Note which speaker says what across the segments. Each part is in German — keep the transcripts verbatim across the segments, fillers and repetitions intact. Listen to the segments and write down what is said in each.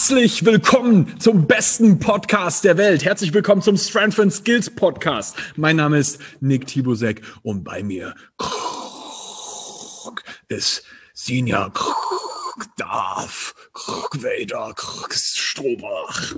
Speaker 1: Herzlich willkommen zum besten Podcast der Welt. Herzlich willkommen zum Strength and Skills Podcast. Mein Name ist Nick Tibusek und bei mir ist Sinja Darth Vader Strobach.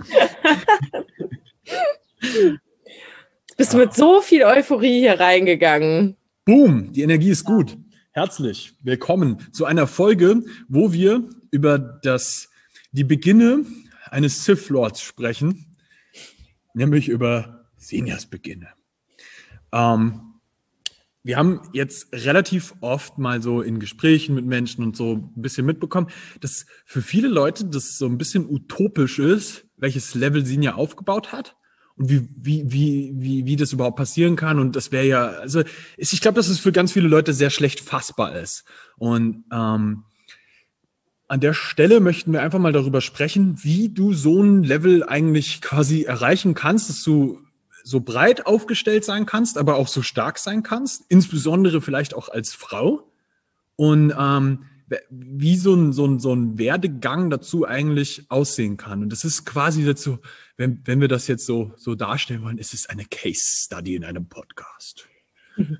Speaker 2: Bist du mit so viel Euphorie hier reingegangen?
Speaker 1: Boom, die Energie ist gut. Herzlich willkommen zu einer Folge, wo wir über das, die Beginne eines Sith Lords sprechen, nämlich über Sinjas Beginne. Ähm, wir haben jetzt relativ oft mal so in Gesprächen mit Menschen und so ein bisschen mitbekommen, dass für viele Leute das so ein bisschen utopisch ist, welches Level Sinja aufgebaut hat. Und wie, wie, wie, wie, wie das überhaupt passieren kann. Und das wäre ja, also ich glaube, dass es für ganz viele Leute sehr schlecht fassbar ist. Und ähm, an der Stelle möchten wir einfach mal darüber sprechen, wie du so ein Level eigentlich quasi erreichen kannst, dass du so breit aufgestellt sein kannst, aber auch so stark sein kannst, insbesondere vielleicht auch als Frau. Und ähm, wie so ein, so, ein, so ein Werdegang dazu eigentlich aussehen kann. Und das ist quasi jetzt so, wenn, wenn wir das jetzt so, so darstellen wollen, ist es eine Case Study in einem Podcast.
Speaker 2: Bin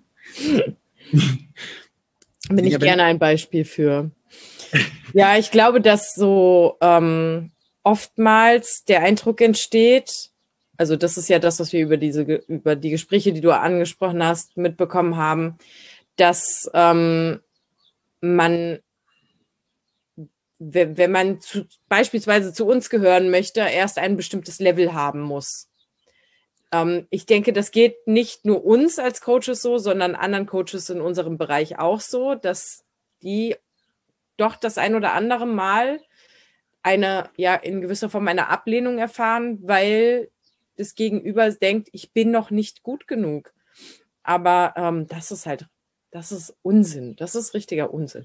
Speaker 2: ich ja, gerne ein Beispiel für. Ja, ich glaube, dass so ähm, oftmals der Eindruck entsteht, also das ist ja das, was wir über diese über die Gespräche, die du angesprochen hast, mitbekommen haben, dass ähm, man, wenn man zu, beispielsweise zu uns gehören möchte, erst ein bestimmtes Level haben muss. Ähm, ich denke, das geht nicht nur uns als Coaches so, sondern anderen Coaches in unserem Bereich auch so, dass die doch das ein oder andere Mal eine, ja, in gewisser Form eine Ablehnung erfahren, weil das Gegenüber denkt, ich bin noch nicht gut genug. Aber ähm, das ist halt, das ist Unsinn. Das ist richtiger Unsinn.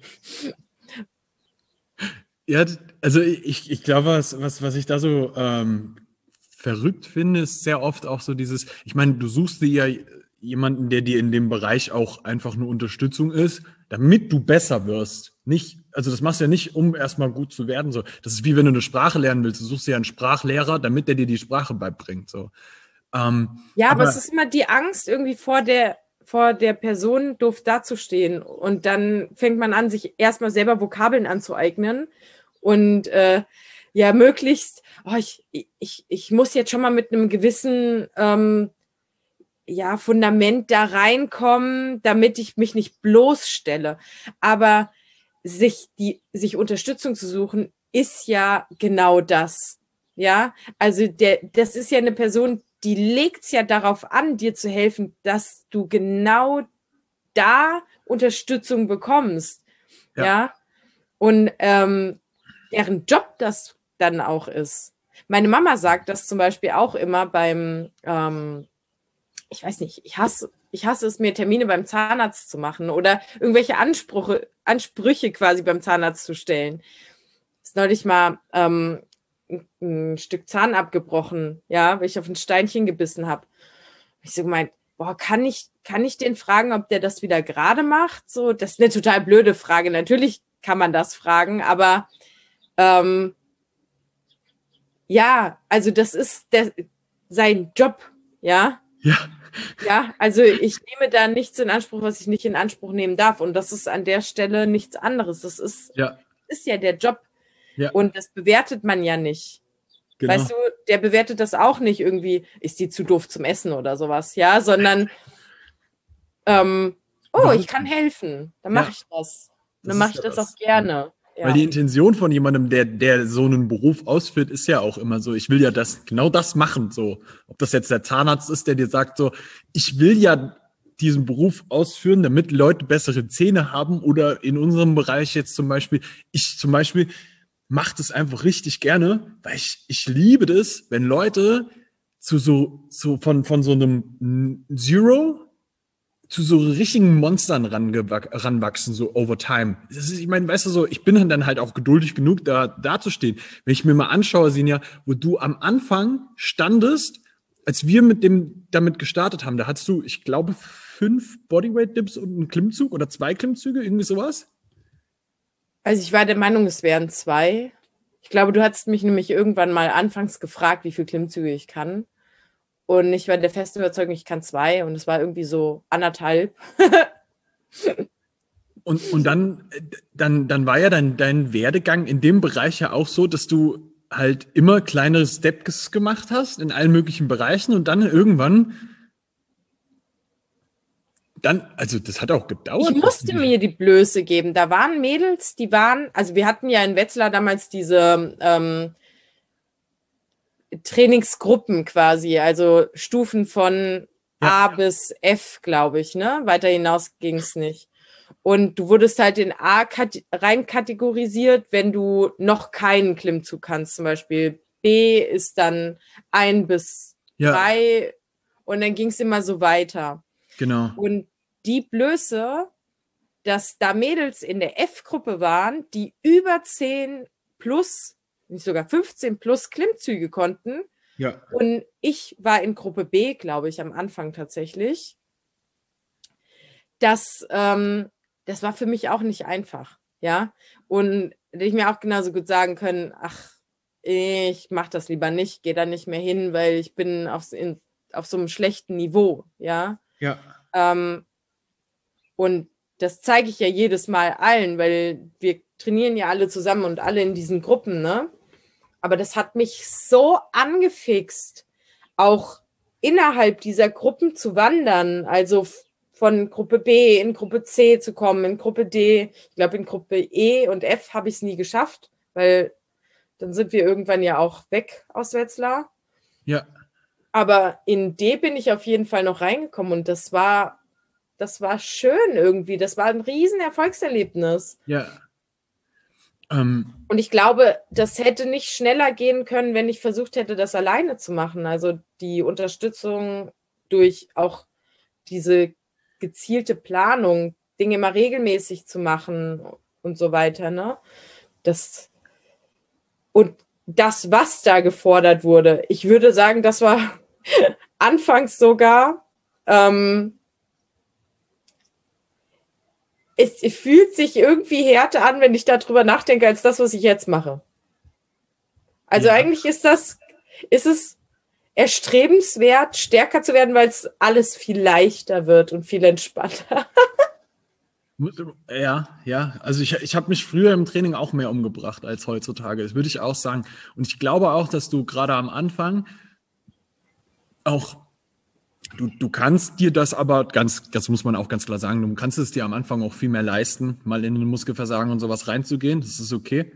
Speaker 1: Ja, also ich, ich glaube, was, was, was ich da so ähm, verrückt finde, ist sehr oft auch so dieses, ich meine, du suchst dir ja jemanden, der dir in dem Bereich auch einfach eine Unterstützung ist, damit du besser wirst. Nicht, also das machst du ja nicht, um erstmal gut zu werden. So. Das ist wie wenn du eine Sprache lernen willst. Du suchst dir ja einen Sprachlehrer, damit der dir die Sprache beibringt. So. Ähm,
Speaker 2: ja, aber,
Speaker 1: aber
Speaker 2: es ist immer die Angst, irgendwie vor der vor der Person doof dazustehen. Und dann fängt man an, sich erstmal selber Vokabeln anzueignen. Und äh, ja, möglichst, oh, ich, ich, ich muss jetzt schon mal mit einem gewissen ähm, ja, Fundament da reinkommen, damit ich mich nicht bloßstelle. Aber sich die, sich Unterstützung zu suchen, ist ja genau das. Ja, also der, das ist ja eine Person, die legt's ja darauf an, dir zu helfen, dass du genau da Unterstützung bekommst. Ja, ja? Und ähm, deren Job das dann auch ist. Meine Mama sagt das zum Beispiel auch immer beim, ähm, ich weiß nicht, ich hasse, ich hasse es, mir Termine beim Zahnarzt zu machen oder irgendwelche Ansprüche, Ansprüche quasi beim Zahnarzt zu stellen. Ist neulich mal ähm, ein, ein Stück Zahn abgebrochen, ja, weil ich auf ein Steinchen gebissen habe. Ich so gemeint, boah, kann ich, kann ich den fragen, ob der das wieder gerade macht? So, das ist eine total blöde Frage. Natürlich kann man das fragen, aber ähm, ja, also das ist der, sein Job, ja.
Speaker 1: Ja.
Speaker 2: Ja, also ich nehme da nichts in Anspruch, was ich nicht in Anspruch nehmen darf. Und das ist an der Stelle nichts anderes. Das ist
Speaker 1: ja,
Speaker 2: ist ja der Job.
Speaker 1: ja,
Speaker 2: Und das bewertet man ja nicht.
Speaker 1: genau.
Speaker 2: Weißt du, der bewertet das auch nicht irgendwie, ist die zu doof zum Essen oder sowas, ja, sondern ähm, oh, ich kann helfen, dann mache
Speaker 1: Ja.
Speaker 2: ich das.
Speaker 1: Das
Speaker 2: Dann mache
Speaker 1: ist
Speaker 2: ich
Speaker 1: ja
Speaker 2: das
Speaker 1: das.
Speaker 2: auch gerne.
Speaker 1: Weil
Speaker 2: Ja.
Speaker 1: die Intention von jemandem, der, der so einen Beruf ausführt, ist ja auch immer so, ich will ja das, genau das machen, so. Ob das jetzt der Zahnarzt ist, der dir sagt so, ich will ja diesen Beruf ausführen, damit Leute bessere Zähne haben, oder in unserem Bereich jetzt zum Beispiel, ich zum Beispiel mache das einfach richtig gerne, weil ich, ich liebe das, wenn Leute zu so, so von, von so einem Zero zu so richtigen Monstern ranwachsen, so over time. Das ist, ich meine, weißt du so, ich bin dann halt auch geduldig genug, da dazustehen. Wenn ich mir mal anschaue, Sinja, wo du am Anfang standest, als wir mit dem damit gestartet haben, da hattest du, ich glaube, fünf Bodyweight-Dips und einen Klimmzug oder zwei Klimmzüge, irgendwie sowas?
Speaker 2: Also ich war der Meinung, es wären zwei. Ich glaube, du hattest mich nämlich irgendwann mal anfangs gefragt, wie viele Klimmzüge ich kann. Und ich war der festen Überzeugung, ich kann zwei. Und es war irgendwie so anderthalb.
Speaker 1: Und, und dann, dann, dann war ja dein, dein Werdegang in dem Bereich ja auch so, dass du halt immer kleinere Steps gemacht hast in allen möglichen Bereichen und dann irgendwann dann, also das hat auch gedauert.
Speaker 2: Ich musste mir die Blöße geben. Da waren Mädels, die waren, also wir hatten ja in Wetzlar damals diese ähm, Trainingsgruppen quasi, also Stufen von ja. A bis F, glaube ich, ne? Weiter hinaus ging es nicht. Und du wurdest halt in A rein kategorisiert, wenn du noch keinen Klimmzug kannst. Zum Beispiel B ist dann ein bis ja. drei und dann ging es immer so weiter.
Speaker 1: Genau.
Speaker 2: Und die Blöße, dass da Mädels in der F-Gruppe waren, die über zehn plus, nicht sogar fünfzehn plus Klimmzüge konnten.
Speaker 1: Ja.
Speaker 2: Und ich war in Gruppe B, glaube ich, am Anfang tatsächlich. Das, ähm, das war für mich auch nicht einfach, ja. Und hätte ich mir auch genauso gut sagen können, ach, ich mache das lieber nicht, gehe da nicht mehr hin, weil ich bin auf, in, auf so einem schlechten Niveau, ja.
Speaker 1: Ja.
Speaker 2: Ähm, und das zeige ich ja jedes Mal allen, weil wir trainieren ja alle zusammen und alle in diesen Gruppen, ne? Aber das hat mich so angefixt, auch innerhalb dieser Gruppen zu wandern, also von Gruppe B in Gruppe C zu kommen, in Gruppe D. Ich glaube, in Gruppe E und F habe ich es nie geschafft, weil dann sind wir irgendwann ja auch weg aus Wetzlar.
Speaker 1: Ja.
Speaker 2: Aber in D bin ich auf jeden Fall noch reingekommen und das war, das war schön irgendwie. Das war ein riesen Erfolgserlebnis.
Speaker 1: Ja. Ähm.
Speaker 2: Und ich glaube, das hätte nicht schneller gehen können, wenn ich versucht hätte, das alleine zu machen. Also die Unterstützung durch auch diese gezielte Planung, Dinge mal regelmäßig zu machen und so weiter, ne? Das und das, was da gefordert wurde, ich würde sagen, das war anfangs sogar ähm, es, es fühlt sich irgendwie härter an, wenn ich darüber nachdenke, als das, was ich jetzt mache. Also ja. Eigentlich ist das, ist es erstrebenswert, stärker zu werden, weil es alles viel leichter wird und viel entspannter.
Speaker 1: Ja, ja. Also ich, ich habe mich früher im Training auch mehr umgebracht als heutzutage. Das würde ich auch sagen. Und ich glaube auch, dass du gerade am Anfang auch, du, du kannst dir das aber ganz, das muss man auch ganz klar sagen, du kannst es dir am Anfang auch viel mehr leisten, mal in den Muskelversagen und sowas reinzugehen. Das ist okay.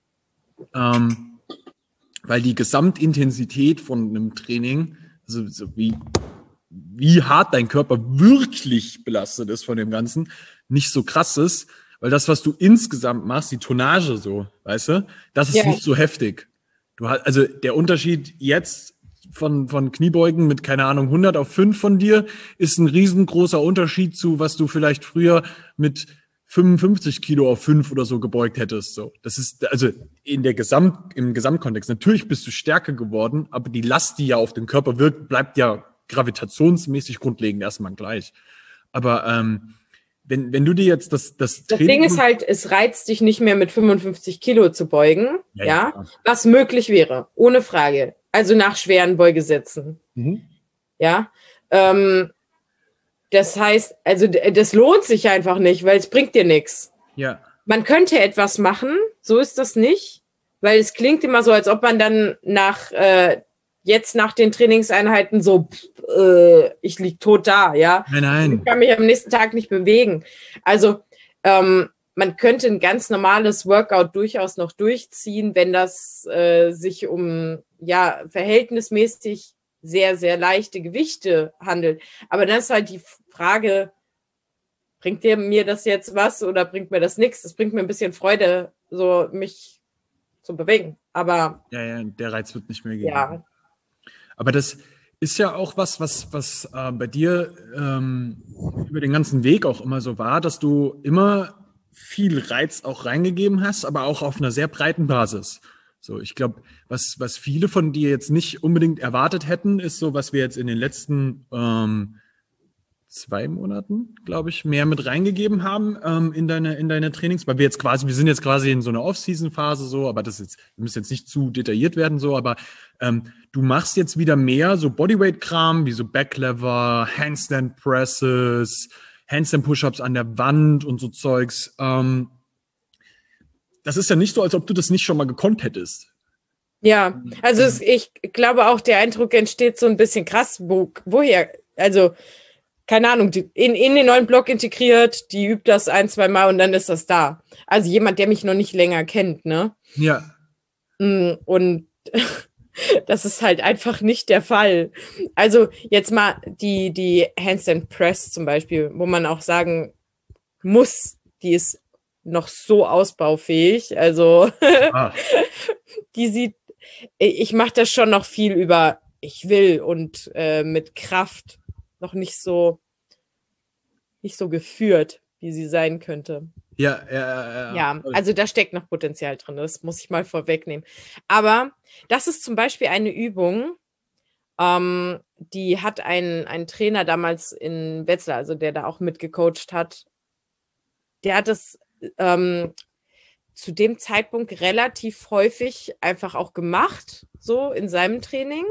Speaker 1: Ähm, weil die Gesamtintensität von einem Training, also so wie, wie hart dein Körper wirklich belastet ist von dem Ganzen, nicht so krass ist, weil das, was du insgesamt machst, die Tonnage so, weißt du, das ist ja. nicht so heftig. Du hast, also der Unterschied jetzt von, von Kniebeugen mit, keine Ahnung, hundert auf fünf von dir ist ein riesengroßer Unterschied zu, was du vielleicht früher mit fünfundfünfzig Kilo auf fünf oder so gebeugt hättest. So, das ist also in der Gesamt, im Gesamtkontext. Natürlich bist du stärker geworden, aber die Last, die ja auf den Körper wirkt, bleibt ja gravitationsmäßig grundlegend erstmal gleich. Aber ähm, wenn, wenn du dir jetzt das das
Speaker 2: Das Ding ist halt, es reizt dich nicht mehr mit fünfundfünfzig Kilo zu beugen, ja, ja, ja. was möglich wäre, ohne Frage. Also nach schweren Beugesätzen.
Speaker 1: Mhm.
Speaker 2: Ja. Ähm, das heißt, also das lohnt sich einfach nicht, weil es bringt dir nichts.
Speaker 1: Ja.
Speaker 2: Man könnte etwas machen, so ist das nicht, weil es klingt immer so, als ob man dann nach äh, jetzt nach den Trainingseinheiten so, pff, äh, ich lieg tot da, ja.
Speaker 1: Nein, nein.
Speaker 2: Ich kann mich am nächsten Tag nicht bewegen. Also ähm, man könnte ein ganz normales Workout durchaus noch durchziehen, wenn das äh, sich um ja verhältnismäßig sehr, sehr leichte Gewichte handelt. Aber dann ist halt die Frage, bringt dir mir das jetzt was oder bringt mir das nichts? Das bringt mir ein bisschen Freude, so mich zu bewegen. Aber
Speaker 1: ja, ja, der Reiz wird nicht mehr gegeben.
Speaker 2: Ja.
Speaker 1: Aber das ist ja auch was, was, was äh, bei dir ähm, über den ganzen Weg auch immer so war, dass du immer viel Reiz auch reingegeben hast, aber auch auf einer sehr breiten Basis. So, ich glaube, was, was viele von dir jetzt nicht unbedingt erwartet hätten, ist so, was wir jetzt in den letzten ähm, zwei Monaten, glaube ich, mehr mit reingegeben haben ähm, in deine in deine Trainings, weil wir jetzt quasi, wir sind jetzt quasi in so einer Off-Season-Phase so, aber das ist jetzt, wir müssen jetzt nicht zu detailliert werden so, aber ähm, du machst jetzt wieder mehr so Bodyweight-Kram, wie so Backlever, Handstand Presses, Handstand-Push-Ups an der Wand und so Zeugs. Ähm, das ist ja nicht so, als ob du das nicht schon mal gekonnt hättest.
Speaker 2: Ja, also es, ich glaube auch, der Eindruck entsteht so ein bisschen krass, wo, woher, also keine Ahnung, die, in, in den neuen Blog integriert, die übt das ein, zwei Mal und dann ist das da. Also jemand, der mich noch nicht länger kennt, ne?
Speaker 1: Ja.
Speaker 2: Und das ist halt einfach nicht der Fall. Also jetzt mal die, die Handstand Press zum Beispiel, wo man auch sagen muss, die ist noch so ausbaufähig. Also ah. die sieht, ich mache das schon noch viel über ich will und äh, mit Kraft noch nicht so nicht so geführt, wie sie sein könnte.
Speaker 1: Ja, ja, ja.
Speaker 2: Ja, also da steckt noch Potenzial drin, das muss ich mal vorwegnehmen. Aber das ist zum Beispiel eine Übung, ähm, die hat ein, ein Trainer damals in Wetzlar, also der da auch mitgecoacht hat, der hat das ähm, zu dem Zeitpunkt relativ häufig einfach auch gemacht, so in seinem Training.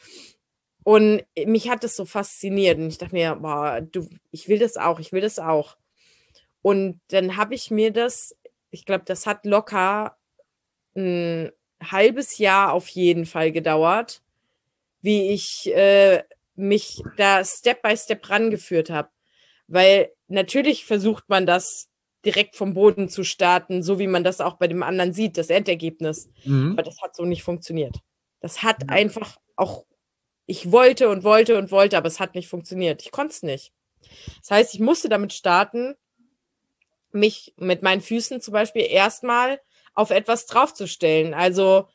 Speaker 2: Und mich hat das so fasziniert. Und ich dachte mir, boah, du, ich will das auch, ich will das auch. Und dann habe ich mir das, ich glaube, das hat locker ein halbes Jahr auf jeden Fall gedauert, wie ich äh, mich da Step by Step rangeführt habe. Weil natürlich versucht man das direkt vom Boden zu starten, so wie man das auch bei dem anderen sieht, das Endergebnis. Mhm. Aber das hat so nicht funktioniert. Das hat ja. einfach auch, ich wollte und wollte und wollte, aber es hat nicht funktioniert. Ich konnte es nicht. Das heißt, ich musste damit starten, mich mit meinen Füßen zum Beispiel erstmal auf etwas draufzustellen. Also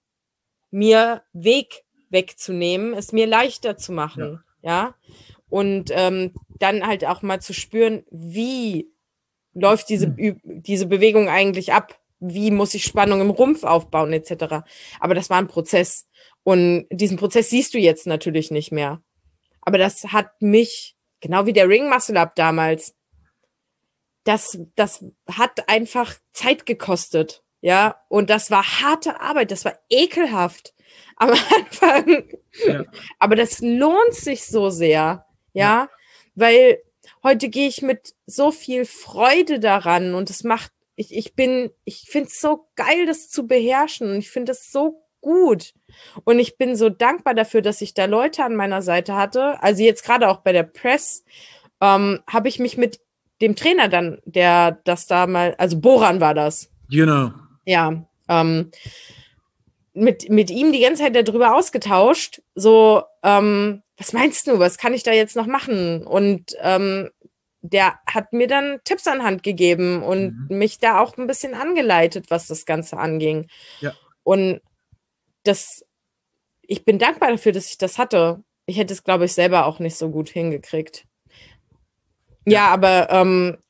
Speaker 2: mir Weg wegzunehmen, es mir leichter zu machen. Ja. ja? Und ähm, dann halt auch mal zu spüren, wie läuft diese, diese Bewegung eigentlich ab? Wie muss ich Spannung im Rumpf aufbauen, et cetera. Aber das war ein Prozess. Und diesen Prozess siehst du jetzt natürlich nicht mehr. Aber das hat mich, genau wie der Ring Muscle Up damals, das, das hat einfach Zeit gekostet. Ja, und das war harte Arbeit, das war ekelhaft am Anfang. Ja. Aber das lohnt sich so sehr. Ja, ja. Weil heute gehe ich mit so viel Freude daran und es macht, ich, ich bin, ich finde es so geil, das zu beherrschen und ich finde es so gut und ich bin so dankbar dafür, dass ich da Leute an meiner Seite hatte. Also jetzt gerade auch bei der Press ähm, habe ich mich mit dem Trainer dann, der das da mal, also Boran war das.
Speaker 1: Genau.
Speaker 2: Ja, ähm, mit, mit ihm die ganze Zeit darüber ausgetauscht, so, ähm, was meinst du, was kann ich da jetzt noch machen? Und ähm, der hat mir dann Tipps an Hand gegeben und mhm. mich da auch ein bisschen angeleitet, was das Ganze anging.
Speaker 1: Ja.
Speaker 2: Und das, ich bin dankbar dafür, dass ich das hatte. Ich hätte es, glaube ich, selber auch nicht so gut hingekriegt. Ja, ja aber ähm,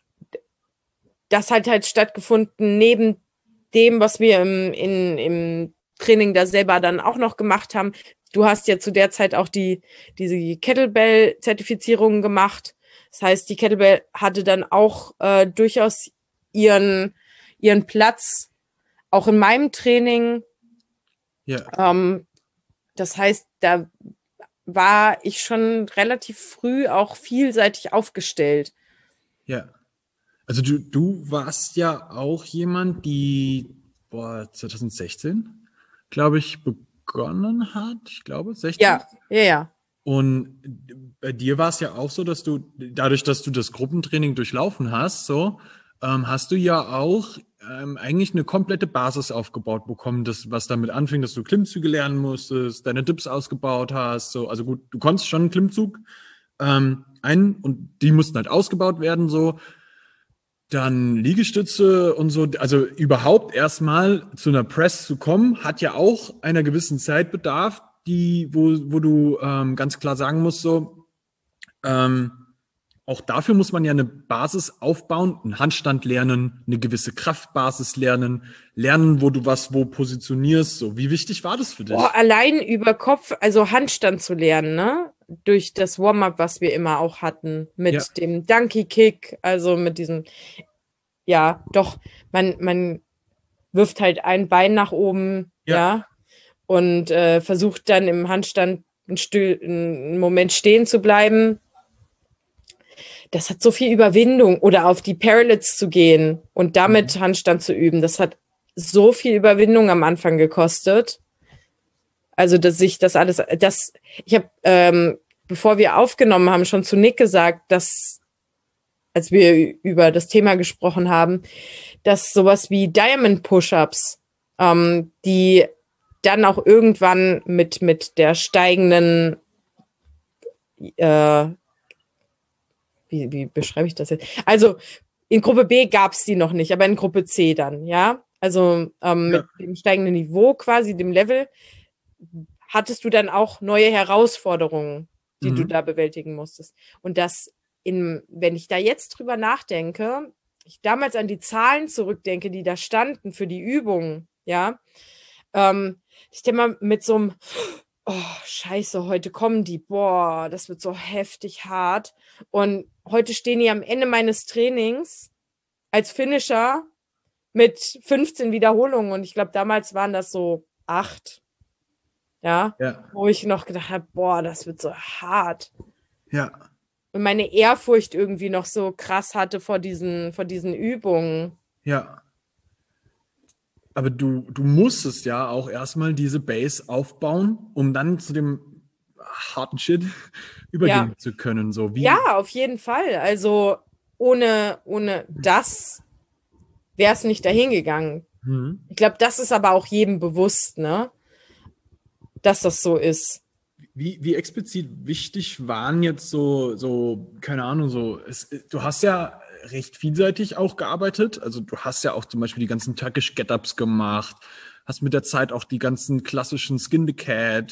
Speaker 2: das hat halt stattgefunden neben dem, was wir im, in, im Training da selber dann auch noch gemacht haben. Du hast ja zu der Zeit auch die diese Kettlebell-Zertifizierung gemacht. Das heißt, die Kettlebell hatte dann auch äh, durchaus ihren ihren Platz, auch in meinem Training.
Speaker 1: Ja.
Speaker 2: Ähm, das heißt, da war ich schon relativ früh auch vielseitig aufgestellt.
Speaker 1: Ja. Also du, du warst ja auch jemand, die boah, zwanzig sechzehn, glaube ich, begonnen hat. Ich glaube, sechzehn.
Speaker 2: Ja, ja, ja.
Speaker 1: Und bei dir war es ja auch so, dass du, dadurch, dass du das Gruppentraining durchlaufen hast, so, ähm, hast du ja auch ähm, eigentlich eine komplette Basis aufgebaut bekommen, das, was damit anfing, dass du Klimmzüge lernen musstest, deine Dips ausgebaut hast. So, also gut, du konntest schon einen Klimmzug ähm, ein und die mussten halt ausgebaut werden, so. Dann Liegestütze und so, also überhaupt erstmal zu einer Press zu kommen, hat ja auch einer gewissen Zeitbedarf, die, wo, wo du ähm, ganz klar sagen musst, so, ähm, auch dafür muss man ja eine Basis aufbauen, einen Handstand lernen, eine gewisse Kraftbasis lernen, lernen, wo du was wo positionierst. So, wie wichtig war das für dich?
Speaker 2: Boah, allein über Kopf, also Handstand zu lernen, ne? durch das Warm-up, was wir immer auch hatten, mit
Speaker 1: Ja.
Speaker 2: dem Donkey Kick, also mit diesem, ja, doch, man, man wirft halt ein Bein nach oben,
Speaker 1: Ja.
Speaker 2: ja, und äh, versucht dann im Handstand einen, Stü- einen Moment stehen zu bleiben. Das hat so viel Überwindung. Oder auf die Parallels zu gehen und damit
Speaker 1: Mhm.
Speaker 2: Handstand zu üben, das hat so viel Überwindung am Anfang gekostet. Also, dass ich das alles, das, ich habe, ähm, bevor wir aufgenommen haben, schon zu Nick gesagt, dass, als wir über das Thema gesprochen haben, dass sowas wie Diamond Push-Ups, ähm, die dann auch irgendwann mit, mit der steigenden, äh, wie, wie beschreibe ich das jetzt? Also, in Gruppe B gab es die noch nicht, aber in Gruppe C dann, ja? Also, ähm,
Speaker 1: Ja.
Speaker 2: mit dem steigenden Niveau quasi, dem Level, hattest du dann auch neue Herausforderungen, die mhm. du da bewältigen musstest. Und das, in, wenn ich da jetzt drüber nachdenke, ich damals an die Zahlen zurückdenke, die da standen für die Übungen, ja, ähm, ich denke mal mit so einem, oh, scheiße, heute kommen die, boah, das wird so heftig hart. Und heute stehen die am Ende meines Trainings als Finisher mit fünfzehn Wiederholungen. Und ich glaube, damals waren das so acht. Ja,
Speaker 1: Ja.
Speaker 2: wo ich noch gedacht habe, boah, das wird so hart.
Speaker 1: Ja.
Speaker 2: Und meine Ehrfurcht irgendwie noch so krass hatte vor diesen, vor diesen Übungen.
Speaker 1: Ja. Aber du, du musstest ja auch erstmal diese Base aufbauen, um dann zu dem harten Shit übergehen
Speaker 2: Ja.
Speaker 1: zu können. So wie
Speaker 2: Ja, auf jeden Fall. Also ohne, ohne das wäre es nicht dahin gegangen.
Speaker 1: Mhm.
Speaker 2: Ich glaube, das ist aber auch jedem bewusst, ne? Dass das so ist.
Speaker 1: Wie, wie explizit wichtig waren jetzt so, so keine Ahnung, so, es, du hast ja recht vielseitig auch gearbeitet. Also du hast ja auch zum Beispiel die ganzen Turkish Get-Ups gemacht, hast mit der Zeit auch die ganzen klassischen Skin the Cat,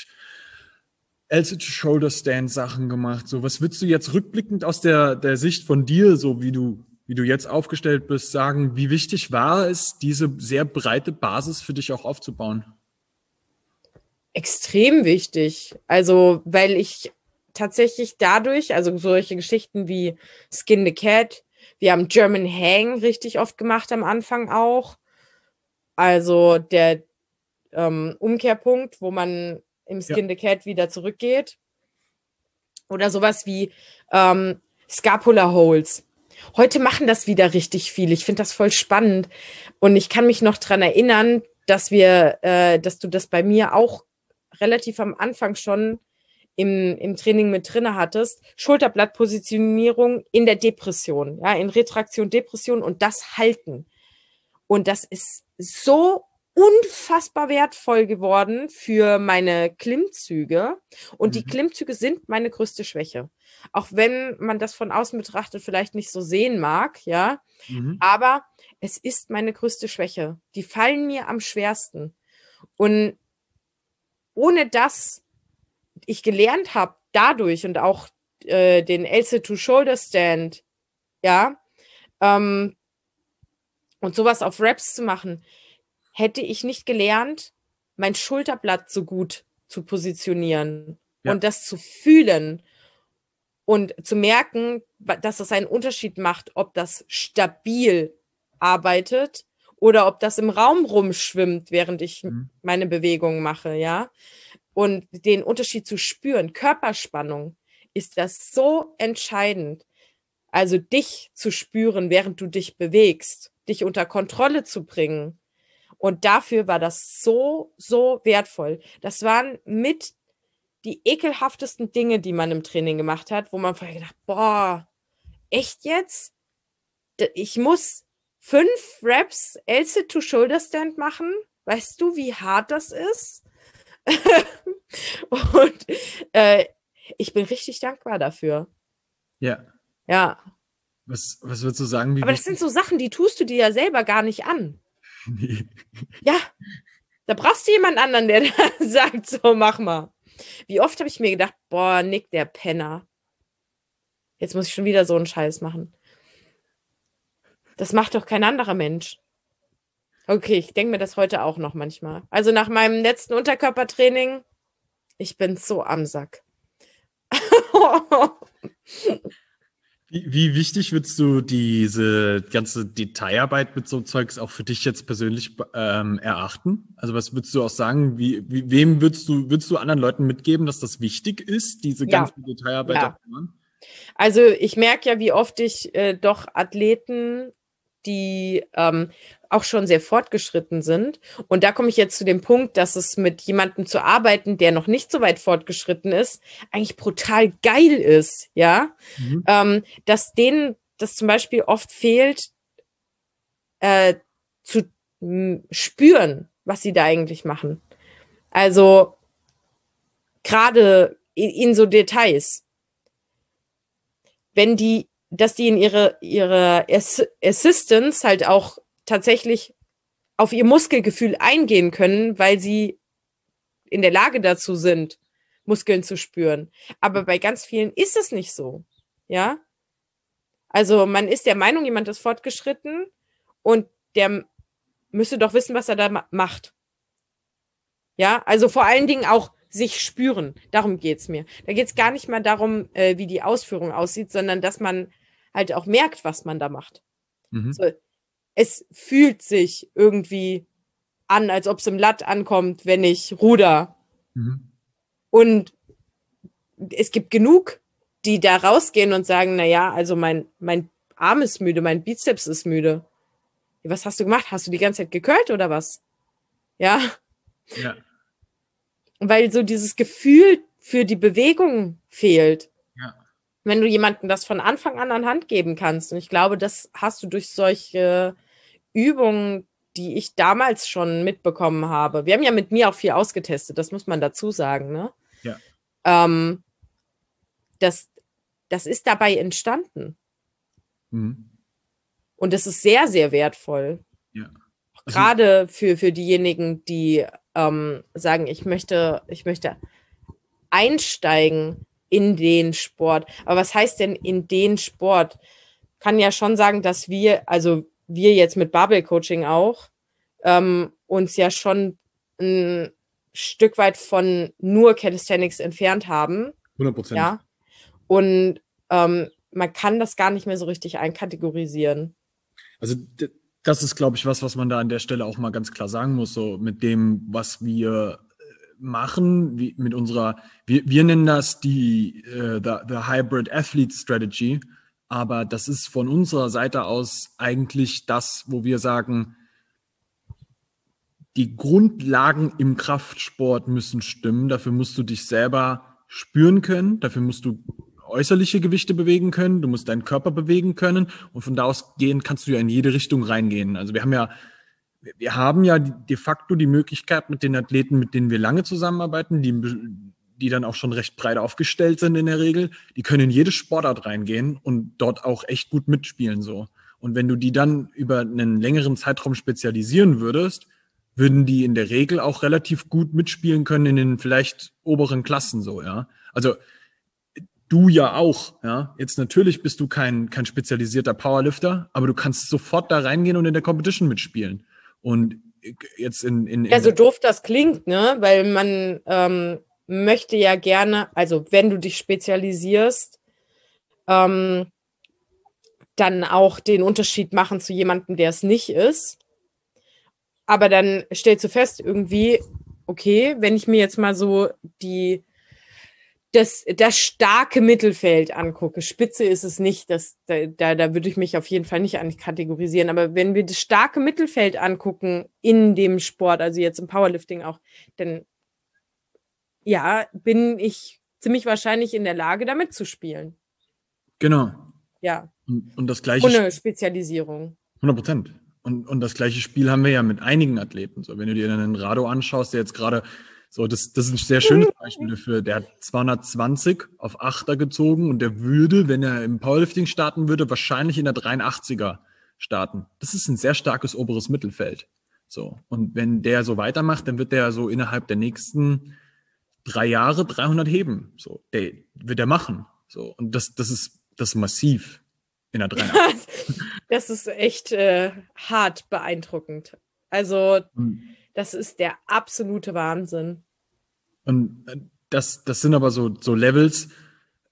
Speaker 1: Elsa-to-Shoulder-Stand-Sachen gemacht. So, was würdest du jetzt rückblickend aus der, der Sicht von dir, so wie du, wie du jetzt aufgestellt bist, sagen, wie wichtig war es, diese sehr breite Basis für dich auch aufzubauen?
Speaker 2: Extrem wichtig. Also, weil ich tatsächlich dadurch, also solche Geschichten wie Skin the Cat, wir haben German Hang richtig oft gemacht am Anfang auch. Also der ähm, Umkehrpunkt, wo man im Skin ja. the Cat wieder zurückgeht. Oder sowas wie ähm, Scapula Holes. Heute machen das wieder richtig viel. Ich finde das voll spannend. Und ich kann mich noch dran erinnern, dass wir, äh, dass du das bei mir auch relativ am Anfang schon im, im Training mit drinne hattest. Schulterblattpositionierung in der Depression, ja, in Retraktion, Depression und das halten. Und das ist so unfassbar wertvoll geworden für meine Klimmzüge. Und mhm. die Klimmzüge sind meine größte Schwäche. Auch wenn man das von außen betrachtet vielleicht nicht so sehen mag, ja. Mhm. Aber es ist meine größte Schwäche. Die fallen mir am schwersten. Und ohne dass ich gelernt habe, dadurch und auch äh, den Elsa-to-Shoulder-Stand, ja, ähm, und sowas auf Reps zu machen, hätte ich nicht gelernt, mein Schulterblatt so gut zu positionieren ja. und das zu fühlen und zu merken, dass das einen Unterschied macht, ob das stabil arbeitet oder ob das im Raum rumschwimmt, während ich mhm. meine Bewegungen mache, ja. Und den Unterschied zu spüren, Körperspannung, ist das so entscheidend. Also dich zu spüren, während du dich bewegst, dich unter Kontrolle zu bringen. Und dafür war das so, so wertvoll. Das waren mit die ekelhaftesten Dinge, die man im Training gemacht hat, wo man vorher gedacht, boah, echt jetzt? Ich muss fünf Reps Elsa-to-Shoulder-Stand machen? Weißt du, wie hart das ist? Und äh, ich bin richtig dankbar dafür.
Speaker 1: Ja.
Speaker 2: Ja.
Speaker 1: Was, was würdest du sagen? Wie
Speaker 2: Aber das sind so Sachen, die tust du dir ja selber gar nicht an.
Speaker 1: Nee.
Speaker 2: Ja, da brauchst du jemand anderen, der sagt, so, mach mal. Wie oft habe ich mir gedacht, boah, Nick, der Penner. Jetzt muss ich schon wieder so einen Scheiß machen. Das macht doch kein anderer Mensch. Okay, ich denke mir das heute auch noch manchmal. Also nach meinem letzten Unterkörpertraining, ich bin so am Sack.
Speaker 1: Wie, wie wichtig würdest du diese ganze Detailarbeit mit so Zeugs auch für dich jetzt persönlich ähm, erachten? Also was würdest du auch sagen, wie, wie, wem würdest du, würdest du anderen Leuten mitgeben, dass das wichtig ist, diese
Speaker 2: Ja,
Speaker 1: ganze Detailarbeit
Speaker 2: ja.
Speaker 1: auch zu machen?
Speaker 2: Also ich merke ja, wie oft ich äh, doch Athleten, die ähm, auch schon sehr fortgeschritten sind. Und da komme ich jetzt zu dem Punkt, dass es mit jemandem zu arbeiten, der noch nicht so weit fortgeschritten ist, eigentlich brutal geil ist, ja.
Speaker 1: Mhm.
Speaker 2: Ähm, dass denen das zum Beispiel oft fehlt, äh, zu m, spüren, was sie da eigentlich machen. Also gerade in, in so Details. Wenn die, dass die in ihre, ihre Ass- Assistance halt auch tatsächlich auf ihr Muskelgefühl eingehen können, weil sie in der Lage dazu sind, Muskeln zu spüren. Aber bei ganz vielen ist es nicht so. Ja? Also man ist der Meinung, jemand ist fortgeschritten und der müsste doch wissen, was er da ma- macht. Ja, also vor allen Dingen auch sich spüren. Darum geht's mir. Da geht's gar nicht mal darum, äh, wie die Ausführung aussieht, sondern dass man halt auch merkt, was man da macht.
Speaker 1: Mhm.
Speaker 2: So, es fühlt sich irgendwie an, als ob es im Latt ankommt, wenn ich ruder.
Speaker 1: Mhm.
Speaker 2: Und es gibt genug, die da rausgehen und sagen, na ja, also mein, mein Arm ist müde, mein Bizeps ist müde. Was hast du gemacht? Hast du die ganze Zeit gecurlt oder was? Ja,
Speaker 1: Ja,
Speaker 2: weil so dieses Gefühl für die Bewegung fehlt.
Speaker 1: ja.
Speaker 2: Wenn du jemandem das von Anfang an an Hand geben kannst. Und ich glaube, das hast du durch solche Übungen, die ich damals schon mitbekommen habe. Wir haben ja mit mir auch viel ausgetestet, das muss man dazu sagen, ne?
Speaker 1: Ja.
Speaker 2: Ähm, das, das ist dabei entstanden.
Speaker 1: Mhm.
Speaker 2: Und das ist sehr, sehr wertvoll.
Speaker 1: Ja. Also,
Speaker 2: Gerade für, für diejenigen, die ähm, sagen, ich möchte, ich möchte einsteigen in den Sport. Aber was heißt denn in den Sport? Kann ja schon sagen, dass wir, also wir jetzt mit Barbell Coaching auch, ähm, uns ja schon ein Stück weit von nur Calisthenics entfernt haben.
Speaker 1: hundert Prozent.
Speaker 2: Ja. Und ähm, man kann das gar nicht mehr so richtig einkategorisieren.
Speaker 1: Also d- das ist, glaube ich, was, was man da an der Stelle auch mal ganz klar sagen muss, so mit dem, was wir äh, machen, wie, mit unserer, wir, wir nennen das die äh, the, the Hybrid Athlete Strategy, aber das ist von unserer Seite aus eigentlich das, wo wir sagen, die Grundlagen im Kraftsport müssen stimmen. Dafür musst du dich selber spüren können. Dafür musst du äußerliche Gewichte bewegen können. Du musst deinen Körper bewegen können. Und von da aus gehen kannst du ja in jede Richtung reingehen. Also wir haben ja, wir haben ja de facto die Möglichkeit mit den Athleten, mit denen wir lange zusammenarbeiten, die, die dann auch schon recht breit aufgestellt sind in der Regel, die können in jede Sportart reingehen und dort auch echt gut mitspielen, so. Und wenn du die dann über einen längeren Zeitraum spezialisieren würdest, würden die in der Regel auch relativ gut mitspielen können in den vielleicht oberen Klassen so, ja. Also du ja auch, ja. Jetzt natürlich bist du kein, kein spezialisierter Powerlifter, aber du kannst sofort da reingehen und in der Competition mitspielen. Und jetzt in, in,
Speaker 2: Ja,
Speaker 1: in
Speaker 2: so doof das klingt, ne? Weil man ähm, möchte ja gerne, also wenn du dich spezialisierst, ähm, dann auch den Unterschied machen zu jemandem, der es nicht ist. Aber dann stellst du fest, irgendwie, okay, wenn ich mir jetzt mal so die das, das starke Mittelfeld angucke, Spitze ist es nicht, das, da, da, da würde ich mich auf jeden Fall nicht an kategorisieren, aber wenn wir das starke Mittelfeld angucken in dem Sport, also jetzt im Powerlifting auch, dann ja, bin ich ziemlich wahrscheinlich in der Lage, da mitzuspielen.
Speaker 1: genau.
Speaker 2: Ja,
Speaker 1: Und, und das gleiche
Speaker 2: ohne Spezialisierung.
Speaker 1: hundert Prozent. Und, und das gleiche Spiel haben wir ja mit einigen Athleten. So, wenn du dir einen Rado anschaust, der jetzt gerade, so, das, das ist ein sehr schönes Beispiel dafür. Der hat zweihundertzwanzig auf Achter gezogen und der würde, wenn er im Powerlifting starten würde, wahrscheinlich in der dreiundachtziger starten. Das ist ein sehr starkes oberes Mittelfeld. So. Und wenn der so weitermacht, dann wird der so innerhalb der nächsten drei Jahre dreihundert heben. So, der wird er machen. So. Und das, das ist, das ist massiv in der dreiundachtzig.
Speaker 2: Das ist echt äh, hart beeindruckend. Also,
Speaker 1: Und,
Speaker 2: das ist der absolute Wahnsinn.
Speaker 1: und das, das sind aber so, so Levels.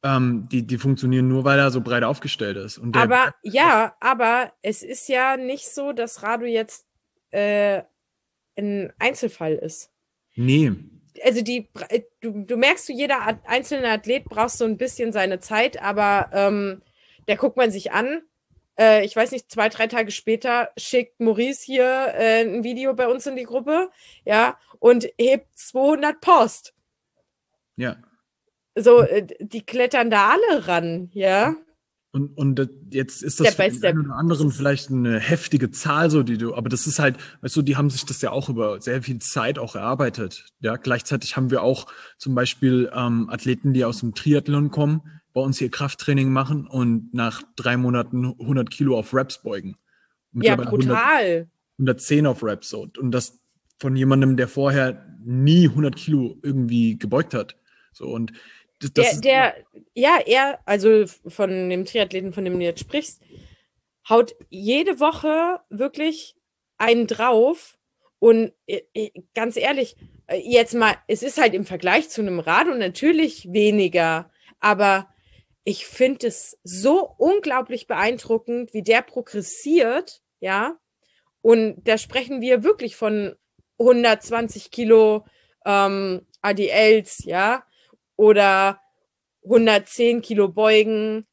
Speaker 1: ähm, die, die funktionieren nur, weil er so breit aufgestellt ist. Und der,
Speaker 2: Aber ja, aber es ist ja nicht so, dass Radu jetzt äh, ein Einzelfall ist.
Speaker 1: nee,
Speaker 2: Also die, du, du merkst, du, jeder einzelne Athlet braucht so ein bisschen seine Zeit, aber ähm, der guckt man sich an. Äh, ich weiß nicht, zwei, drei Tage später schickt Maurice hier äh, ein Video bei uns in die Gruppe, ja, und hebt zweihundert Post.
Speaker 1: ja.
Speaker 2: So, äh, die klettern da alle ran, ja.
Speaker 1: Und, und das- jetzt ist das
Speaker 2: Step
Speaker 1: für
Speaker 2: by
Speaker 1: den
Speaker 2: step.
Speaker 1: einen oder anderen vielleicht eine heftige Zahl, so die du, aber das ist halt, weißt du, die haben sich das ja auch über sehr viel Zeit auch erarbeitet. Ja, gleichzeitig haben wir auch zum Beispiel ähm, Athleten, die aus dem Triathlon kommen, bei uns hier Krafttraining machen und nach drei Monaten hundert Kilo auf Reps beugen.
Speaker 2: Ja,
Speaker 1: Mittlerweile hundert,
Speaker 2: brutal.
Speaker 1: hundertzehn auf Reps so. Und das von jemandem, der vorher nie hundert Kilo irgendwie gebeugt hat. So, und das, das
Speaker 2: Der,
Speaker 1: ist,
Speaker 2: der, ja, er, also von dem Triathleten, von dem du jetzt sprichst, haut jede Woche wirklich einen drauf. Und äh, äh, ganz ehrlich, äh, jetzt mal, es ist halt im Vergleich zu einem Rad und natürlich weniger, aber ich finde es so unglaublich beeindruckend, wie der progressiert, ja. Und da sprechen wir wirklich von hundertzwanzig Kilo ähm, A D Ls, ja, oder hundertzehn Kilo beugen.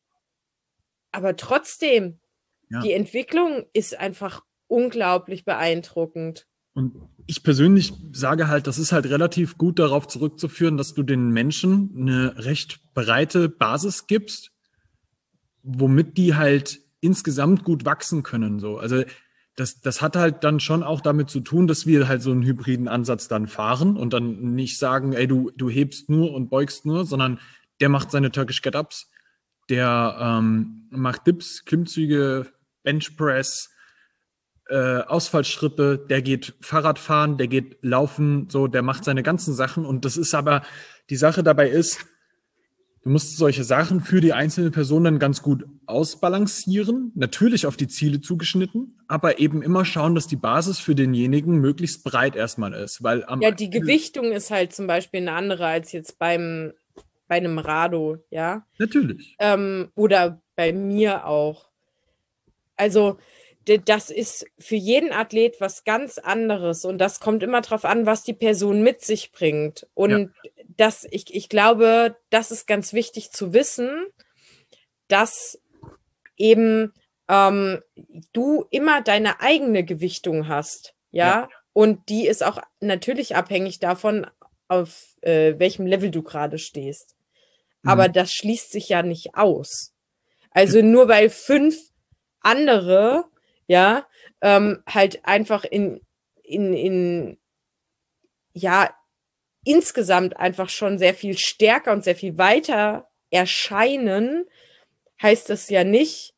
Speaker 2: Aber trotzdem,
Speaker 1: ja.
Speaker 2: die Entwicklung ist einfach unglaublich beeindruckend.
Speaker 1: Und ich persönlich sage halt, das ist halt relativ gut darauf zurückzuführen, dass du den Menschen eine recht breite Basis gibst, womit die halt insgesamt gut wachsen können. So, also das, das hat halt dann schon auch damit zu tun, dass wir halt so einen hybriden Ansatz dann fahren und dann nicht sagen, ey, du, du hebst nur und beugst nur, sondern der macht seine Turkish Get-Ups, der ähm, macht Dips, Klimmzüge, Benchpress, äh, Ausfallschritte, der geht Fahrradfahren, der geht laufen, so, der macht seine ganzen Sachen. Und das ist aber, die Sache dabei ist, du musst solche Sachen für die einzelne Person dann ganz gut ausbalancieren, natürlich auf die Ziele zugeschnitten, aber eben immer schauen, dass die Basis für denjenigen möglichst breit erstmal ist. Weil am
Speaker 2: Ja, die Gewichtung ist halt zum Beispiel eine andere als jetzt beim, bei einem Rado, ja.
Speaker 1: Natürlich.
Speaker 2: Ähm, oder bei mir auch. Also, das ist für jeden Athlet was ganz anderes und das kommt immer darauf an, was die Person mit sich bringt. Und ja. das, ich, ich glaube, das ist ganz wichtig zu wissen, dass eben ähm, du immer deine eigene Gewichtung hast, ja? ja. Und die ist auch natürlich abhängig davon, auf äh, welchem Level du gerade stehst. Mhm. Aber das schließt sich ja nicht aus. Also nur weil fünf andere ja, ähm, halt einfach in, in, in, ja, insgesamt einfach schon sehr viel stärker und sehr viel weiter erscheinen, heißt das ja nicht,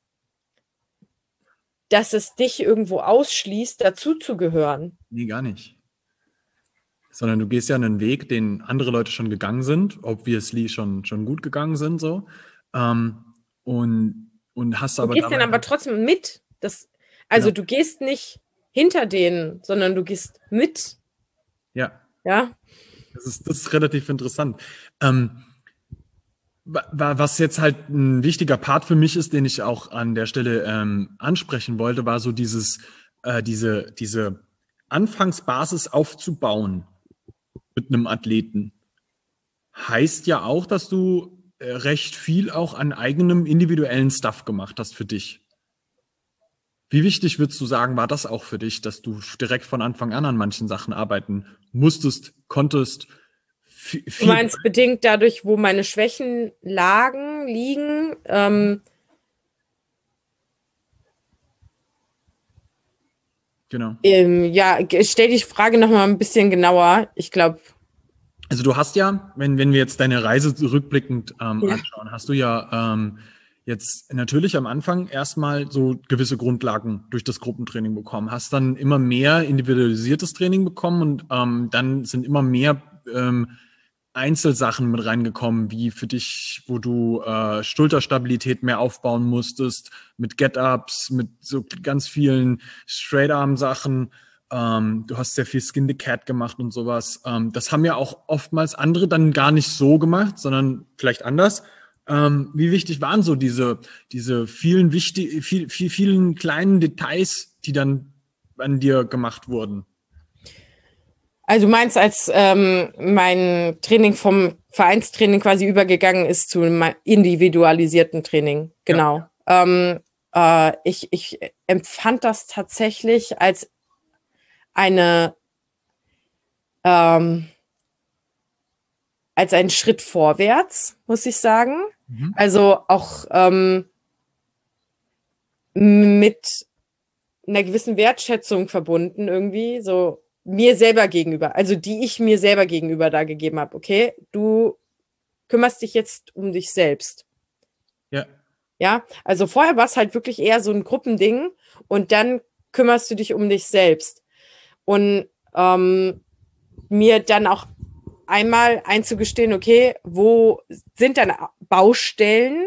Speaker 2: dass es dich irgendwo ausschließt, dazu zu gehören.
Speaker 1: Nee, gar nicht. Sondern du gehst ja einen Weg, den andere Leute schon gegangen sind, obviously schon, schon gut gegangen sind, so. Ähm, und, und hast aber.
Speaker 2: Du gehst dann aber trotzdem mit. Das, Also ja. du gehst nicht hinter denen, sondern du gehst mit.
Speaker 1: Ja.
Speaker 2: Ja.
Speaker 1: Das ist, das ist relativ interessant. Ähm, was jetzt halt ein wichtiger Part für mich ist, den ich auch an der Stelle ähm, ansprechen wollte, war so dieses, äh, diese, diese Anfangsbasis aufzubauen mit einem Athleten. Heißt ja auch, dass du äh, recht viel auch an eigenem individuellen Stuff gemacht hast für dich. Wie wichtig würdest du sagen, war das auch für dich, dass du direkt von Anfang an an manchen Sachen arbeiten musstest, konntest?
Speaker 2: Viel du meinst bedingt dadurch, wo meine Schwächen lagen, liegen? Ähm
Speaker 1: genau.
Speaker 2: Ähm, ja, stell die Frage nochmal ein bisschen genauer. Ich glaube.
Speaker 1: Also du hast ja, wenn, wenn wir jetzt deine Reise rückblickend ähm, ja. anschauen, hast du ja ähm, jetzt natürlich am Anfang erstmal so gewisse Grundlagen durch das Gruppentraining bekommen, hast dann immer mehr individualisiertes Training bekommen und ähm, dann sind immer mehr ähm, Einzelsachen mit reingekommen, wie für dich, wo du äh, Schulterstabilität mehr aufbauen musstest, mit Get-Ups, mit so ganz vielen Straight-Arm-Sachen. Ähm, du hast sehr viel Skin the Cat gemacht und sowas. Ähm, das haben ja auch oftmals andere dann gar nicht so gemacht, sondern vielleicht anders. Ähm, wie wichtig waren so diese, diese vielen wichtig, viel, viel, vielen kleinen Details, die dann an dir gemacht wurden?
Speaker 2: Also du meinst, als ähm, mein Training vom Vereinstraining quasi übergegangen ist zu einem individualisierten Training. Genau. Ja. Ähm, äh, ich, ich empfand das tatsächlich als eine ähm, als einen Schritt vorwärts, muss ich sagen. Mhm. Also auch ähm, mit einer gewissen Wertschätzung verbunden irgendwie, so mir selber gegenüber, also die ich mir selber gegenüber da gegeben habe. Okay, du kümmerst dich jetzt um dich selbst.
Speaker 1: Ja.
Speaker 2: Ja, also vorher war es halt wirklich eher so ein Gruppending und dann kümmerst du dich um dich selbst. Und ähm, mir dann auch einmal einzugestehen, okay, wo sind dann Baustellen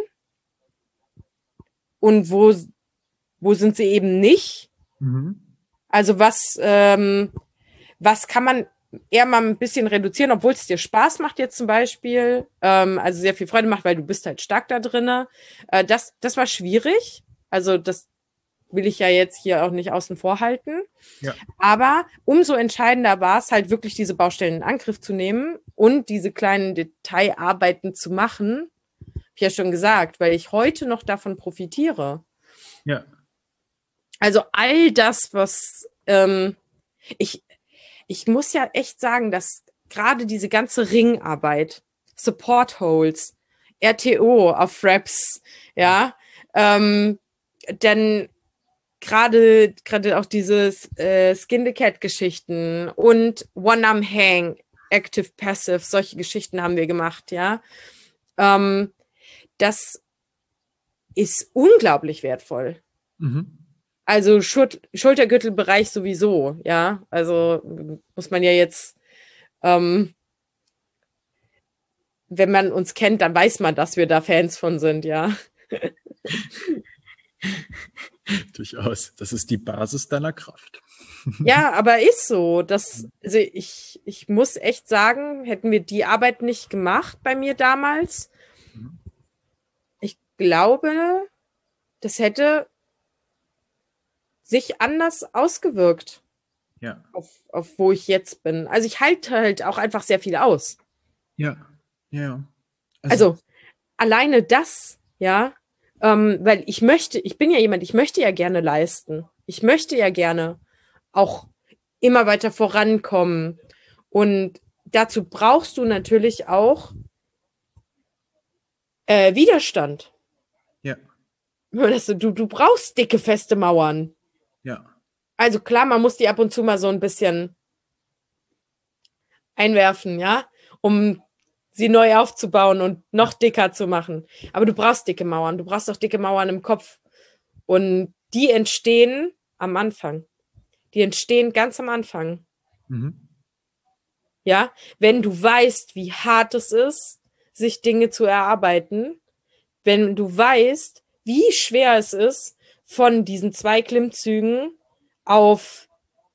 Speaker 2: und wo, wo sind sie eben nicht? Mhm. Also was, ähm, was kann man eher mal ein bisschen reduzieren, obwohl es dir Spaß macht jetzt zum Beispiel, ähm, also sehr viel Freude macht, weil du bist halt stark da drinne. Äh, das, das war schwierig. Also das will ich ja jetzt hier auch nicht außen vor halten. Ja. Aber umso entscheidender war es halt wirklich, diese Baustellen in Angriff zu nehmen und diese kleinen Detailarbeiten zu machen. Hab ich ja schon gesagt, weil ich heute noch davon profitiere.
Speaker 1: Ja.
Speaker 2: Also all das, was ähm, ich, ich muss ja echt sagen, dass gerade diese ganze Ringarbeit, Support Holes, R T O auf Raps, ja, ähm, dann gerade gerade auch dieses äh, Skin the Cat Geschichten und One Arm Hang, Active Passive, solche Geschichten haben wir gemacht, ja. Ähm, das ist unglaublich wertvoll. Mhm. Also Schul- Schultergürtelbereich sowieso, ja. Also muss man ja jetzt, ähm, wenn man uns kennt, dann weiß man, dass wir da Fans von sind, ja.
Speaker 1: Durchaus. Das ist die Basis deiner Kraft.
Speaker 2: Ja, aber ist so. Das, also ich, ich muss echt sagen, hätten wir die Arbeit nicht gemacht bei mir damals, ich glaube, das hätte sich anders ausgewirkt.
Speaker 1: Ja.
Speaker 2: Auf, auf wo ich jetzt bin. Also ich halte halt auch einfach sehr viel aus.
Speaker 1: Ja, ja.
Speaker 2: Also, also alleine das, ja, ähm, weil ich möchte, ich bin ja jemand, ich möchte ja gerne leisten. Ich möchte ja gerne auch immer weiter vorankommen. Und dazu brauchst du natürlich auch äh, Widerstand.
Speaker 1: Ja.
Speaker 2: Du, du brauchst dicke, feste Mauern.
Speaker 1: Ja.
Speaker 2: Also klar, man muss die ab und zu mal so ein bisschen einwerfen, ja, um sie neu aufzubauen und noch dicker zu machen. Aber du brauchst dicke Mauern. Du brauchst auch dicke Mauern im Kopf. Und die entstehen am Anfang. Die entstehen ganz am Anfang. Mhm. Ja, wenn du weißt, wie hart es ist, sich Dinge zu erarbeiten, wenn du weißt, wie schwer es ist, von diesen zwei Klimmzügen auf,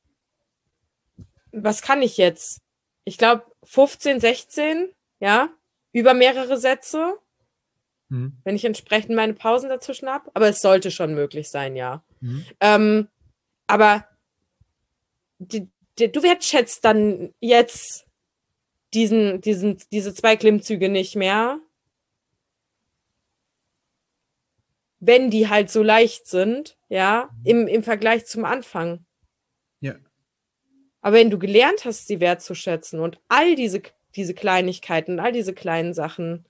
Speaker 2: was kann ich jetzt? Ich glaube, fünfzehn, sechzehn, ja, über mehrere Sätze, mhm. wenn ich entsprechend meine Pausen dazwischen habe. Aber es sollte schon möglich sein, ja. Mhm. Ähm, aber die, die, du wertschätzt dann jetzt diesen, diesen, diese zwei Klimmzüge nicht mehr, wenn die halt so leicht sind, ja, im, im Vergleich zum Anfang.
Speaker 1: Ja.
Speaker 2: Aber wenn du gelernt hast, sie wertzuschätzen und all diese, diese Kleinigkeiten, all diese kleinen Sachen,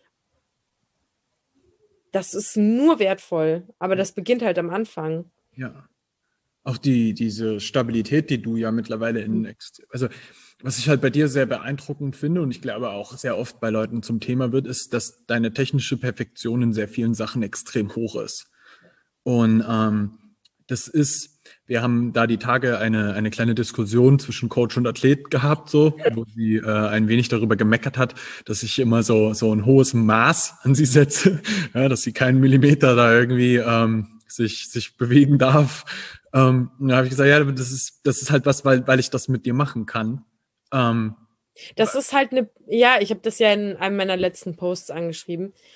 Speaker 2: das ist nur wertvoll. Aber das beginnt halt am Anfang.
Speaker 1: Ja. Auch die, diese Stabilität, die du ja mittlerweile in, also was ich halt bei dir sehr beeindruckend finde und ich glaube auch sehr oft bei Leuten zum Thema wird, ist, dass deine technische Perfektion in sehr vielen Sachen extrem hoch ist. Und ähm, das ist, wir haben da die Tage eine, eine kleine Diskussion zwischen Coach und Athlet gehabt, so, wo sie äh, ein wenig darüber gemeckert hat, dass ich immer so, so ein hohes Maß an sie setze, ja, dass sie keinen Millimeter da irgendwie ähm, sich, sich bewegen darf. Ähm, da habe ich gesagt, ja, das ist, das ist halt was, weil, weil ich das mit dir machen kann. Ähm,
Speaker 2: das ist halt eine, ja, ich habe das ja in einem meiner letzten Posts angeschrieben.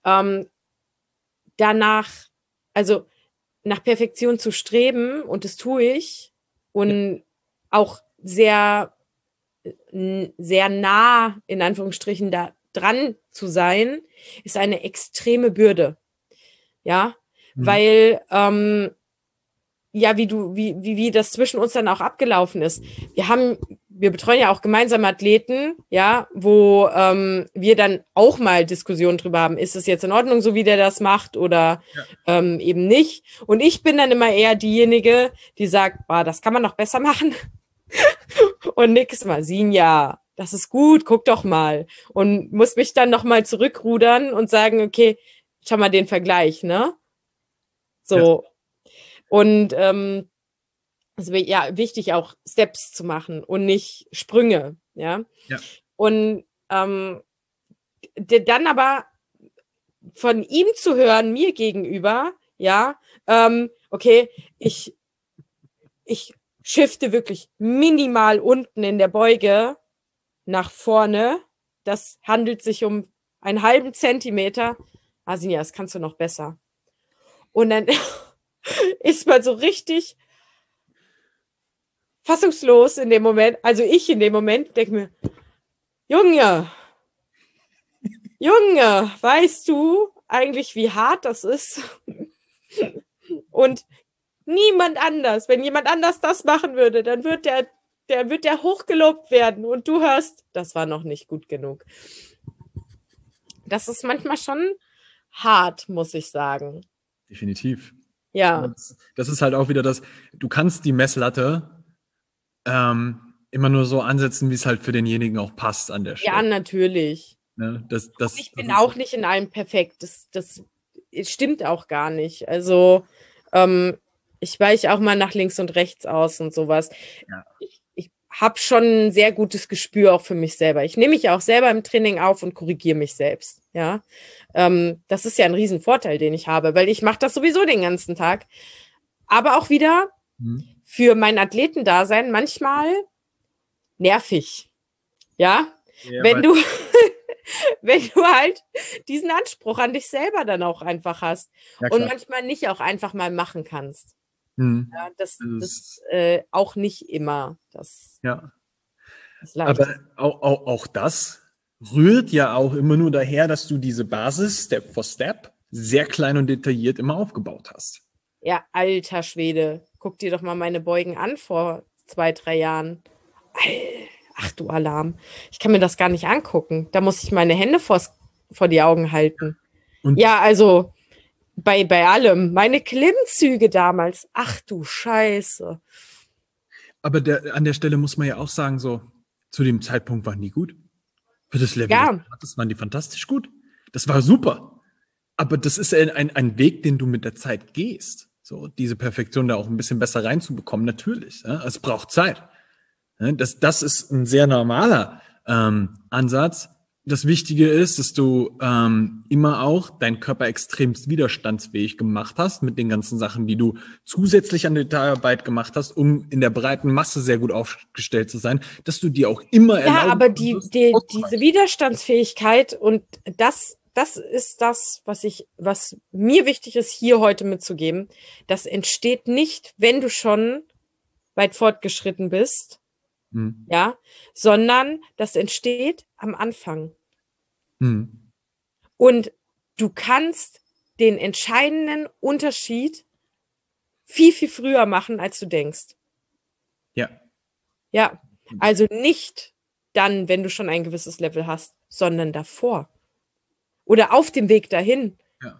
Speaker 2: ähm, danach, also nach Perfektion zu streben, und das tue ich, und ja. auch sehr, sehr nah, in Anführungsstrichen, da dran zu sein, ist eine extreme Bürde. Ja, mhm. weil, ähm, ja, wie du, wie, wie, wie das zwischen uns dann auch abgelaufen ist. Wir haben, wir betreuen ja auch gemeinsame Athleten, ja, wo ähm, wir dann auch mal Diskussionen drüber haben, ist es jetzt in Ordnung, so wie der das macht, oder ja. ähm, eben nicht. Und ich bin dann immer eher diejenige, die sagt, boah, das kann man noch besser machen. Und nix mal, Sinja, das ist gut, guck doch mal. Und muss mich dann nochmal zurückrudern und sagen, okay, schau mal den Vergleich, ne? So. Ja. Und ähm, es wäre ja wichtig, auch Steps zu machen und nicht Sprünge, ja.
Speaker 1: ja.
Speaker 2: Und ähm, dann aber von ihm zu hören, mir gegenüber, ja, ähm, okay, ich, ich shifte wirklich minimal unten in der Beuge nach vorne. Das handelt sich um einen halben Zentimeter. Asinja, das kannst du noch besser. Und dann ist man so richtig fassungslos in dem Moment, also ich in dem Moment, denke mir, Junge, Junge, weißt du eigentlich, wie hart das ist? Und niemand anders, wenn jemand anders das machen würde, dann wird der, der wird der hochgelobt werden und du hörst, das war noch nicht gut genug. Das ist manchmal schon hart, muss ich sagen.
Speaker 1: Definitiv.
Speaker 2: Ja.
Speaker 1: Das, das ist halt auch wieder das, du kannst die Messlatte ähm, immer nur so ansetzen, wie es halt für denjenigen auch passt an der Stelle.
Speaker 2: Ja, natürlich.
Speaker 1: Ne? Das, das,
Speaker 2: ich bin
Speaker 1: das
Speaker 2: auch nicht in allem perfekt. Das, das stimmt auch gar nicht. Also ähm, ich weiche auch mal nach links und rechts aus und sowas.
Speaker 1: Ja.
Speaker 2: Ich, ich habe schon ein sehr gutes Gespür auch für mich selber. Ich nehme mich auch selber im Training auf und korrigiere mich selbst. Ja, ähm, das ist ja ein Riesenvorteil, den ich habe, weil ich mache das sowieso den ganzen Tag. Aber auch wieder hm. für mein Athletendasein manchmal nervig. Ja, ja wenn du wenn du halt diesen Anspruch an dich selber dann auch einfach hast ja, und manchmal nicht auch einfach mal machen kannst.
Speaker 1: Hm.
Speaker 2: Ja, das ist äh, auch nicht immer das.
Speaker 1: Ja.
Speaker 2: das
Speaker 1: Aber auch, auch, auch das rührt ja auch immer nur daher, dass du diese Basis Step for Step sehr klein und detailliert immer aufgebaut hast.
Speaker 2: Ja, alter Schwede. Guck dir doch mal meine Beugen an vor zwei, drei Jahren. Ach du Alarm. Ich kann mir das gar nicht angucken. Da muss ich meine Hände vors, vor die Augen halten. Und ja, also bei, bei allem. Meine Klimmzüge damals. Ach du Scheiße.
Speaker 1: Aber der, an der Stelle muss man ja auch sagen, so, zu dem Zeitpunkt waren die gut. Für das Level,
Speaker 2: ja.
Speaker 1: das waren die fantastisch gut. Das war super. Aber das ist ein, ein, ein Weg, den du mit der Zeit gehst. So, diese Perfektion da auch ein bisschen besser reinzubekommen, natürlich. Ja? Es braucht Zeit. Ja? Das, das ist ein sehr normaler ähm, Ansatz. Das Wichtige ist, dass du ähm, immer auch deinen Körper extremst widerstandsfähig gemacht hast mit den ganzen Sachen, die du zusätzlich an Detailarbeit gemacht hast, um in der breiten Masse sehr gut aufgestellt zu sein, dass du dir auch immer erlaubst.
Speaker 2: Ja, aber die, die, diese Widerstandsfähigkeit und das, das ist das, was ich, was mir wichtig ist, hier heute mitzugeben. Das entsteht nicht, wenn du schon weit fortgeschritten bist, hm. ja, sondern das entsteht am Anfang.
Speaker 1: Hm.
Speaker 2: Und du kannst den entscheidenden Unterschied viel, viel früher machen, als du denkst.
Speaker 1: Ja.
Speaker 2: Ja, also nicht dann, wenn du schon ein gewisses Level hast, sondern davor. Oder auf dem Weg dahin.
Speaker 1: Ja.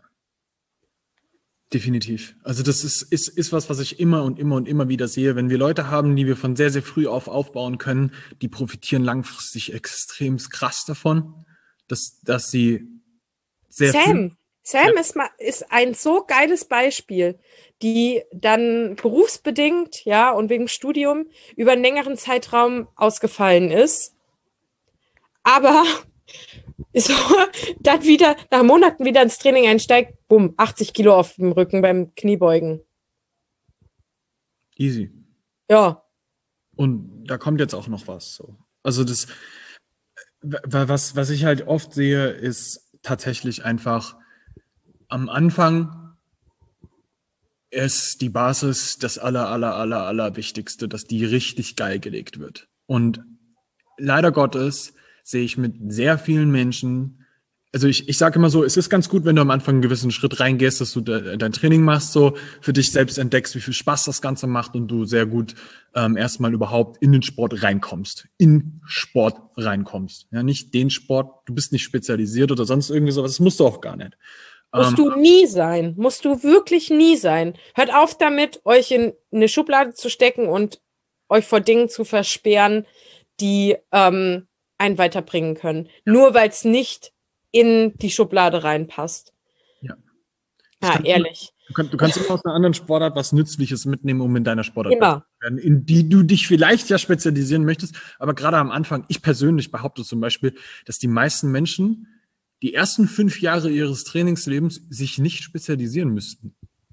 Speaker 1: Definitiv. Also das ist, ist, ist was, was ich immer und immer und immer wieder sehe. Wenn wir Leute haben, die wir von sehr, sehr früh auf aufbauen können, die profitieren langfristig extrem krass davon. Dass, dass sie sehr
Speaker 2: Sam, Sam ja. ist, mal, ist ein so geiles Beispiel, die dann berufsbedingt, ja, und wegen Studium über einen längeren Zeitraum ausgefallen ist. Aber so, dann wieder, nach Monaten wieder ins Training einsteigt, bumm, achtzig Kilo auf dem Rücken beim Kniebeugen.
Speaker 1: Easy.
Speaker 2: Ja.
Speaker 1: Und da kommt jetzt auch noch was. So. Also das Was, was ich halt oft sehe, ist tatsächlich einfach am Anfang ist die Basis das aller, aller, aller, aller Wichtigste, dass die richtig geil gelegt wird. Und leider Gottes sehe ich mit sehr vielen Menschen, also ich, ich sage immer so, es ist ganz gut, wenn du am Anfang einen gewissen Schritt reingehst, dass du de, dein Training machst, so für dich selbst entdeckst, wie viel Spaß das Ganze macht und du sehr gut ähm, erstmal überhaupt in den Sport reinkommst, in Sport reinkommst. Ja, nicht den Sport, du bist nicht spezialisiert oder sonst irgendwie sowas, das musst du auch gar nicht.
Speaker 2: Musst ähm, du nie sein, musst du wirklich nie sein. Hört auf damit, euch in eine Schublade zu stecken und euch vor Dingen zu versperren, die ähm, einen weiterbringen können. Nur weil es nicht in die Schublade reinpasst.
Speaker 1: Ja.
Speaker 2: Ja, ehrlich.
Speaker 1: Du, kann, du kannst immer aus einer anderen Sportart was Nützliches mitnehmen, um in deiner Sportart
Speaker 2: immer.
Speaker 1: zu werden, in die du dich vielleicht ja spezialisieren möchtest. Aber gerade am Anfang, ich persönlich behaupte zum Beispiel, dass die meisten Menschen die ersten fünf Jahre ihres Trainingslebens sich nicht spezialisieren müssten.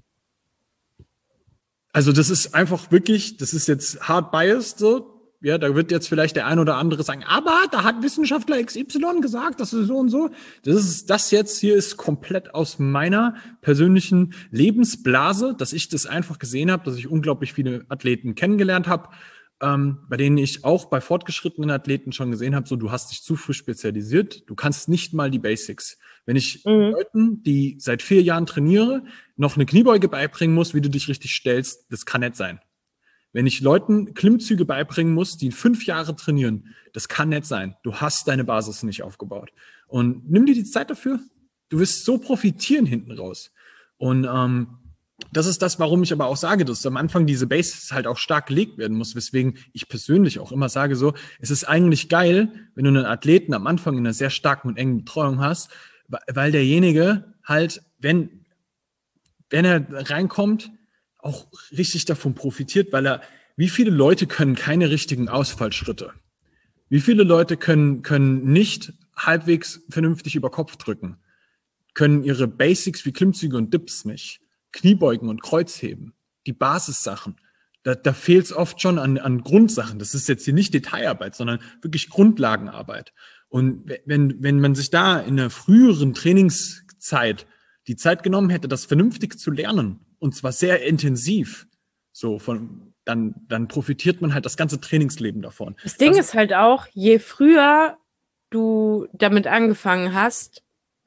Speaker 1: Also das ist einfach wirklich, das ist jetzt hard biased so. Ja, da wird jetzt vielleicht der ein oder andere sagen, aber da hat Wissenschaftler X Y gesagt, das ist so und so. Das ist, das jetzt hier ist komplett aus meiner persönlichen Lebensblase, dass ich das einfach gesehen habe, dass ich unglaublich viele Athleten kennengelernt habe, ähm, bei denen ich auch bei fortgeschrittenen Athleten schon gesehen habe, so du hast dich zu früh spezialisiert, du kannst nicht mal die Basics. Wenn ich mhm. Leuten, die seit vier Jahren trainiere, noch eine Kniebeuge beibringen muss, wie du dich richtig stellst, das kann nicht sein. Wenn ich Leuten Klimmzüge beibringen muss, die fünf Jahre trainieren, das kann nicht sein. Du hast deine Basis nicht aufgebaut. Und nimm dir die Zeit dafür. Du wirst so profitieren hinten raus. Und ähm, das ist das, warum ich aber auch sage, dass am Anfang diese Basis halt auch stark gelegt werden muss, weswegen ich persönlich auch immer sage so, es ist eigentlich geil, wenn du einen Athleten am Anfang in einer sehr starken und engen Betreuung hast, weil derjenige halt, wenn, wenn er reinkommt, auch richtig davon profitiert, weil er, wie viele Leute können keine richtigen Ausfallschritte? Wie viele Leute können, können nicht halbwegs vernünftig über Kopf drücken? Können ihre Basics wie Klimmzüge und Dips nicht? Kniebeugen und Kreuzheben? Die Basissachen? Da, da fehlt es oft schon an, an Grundsachen. Das ist jetzt hier nicht Detailarbeit, sondern wirklich Grundlagenarbeit. Und wenn, wenn man sich da in einer früheren Trainingszeit die Zeit genommen hätte, das vernünftig zu lernen, und zwar sehr intensiv, so von, dann, dann profitiert man halt das ganze Trainingsleben davon.
Speaker 2: Das Ding das ist halt auch, je früher du damit angefangen hast,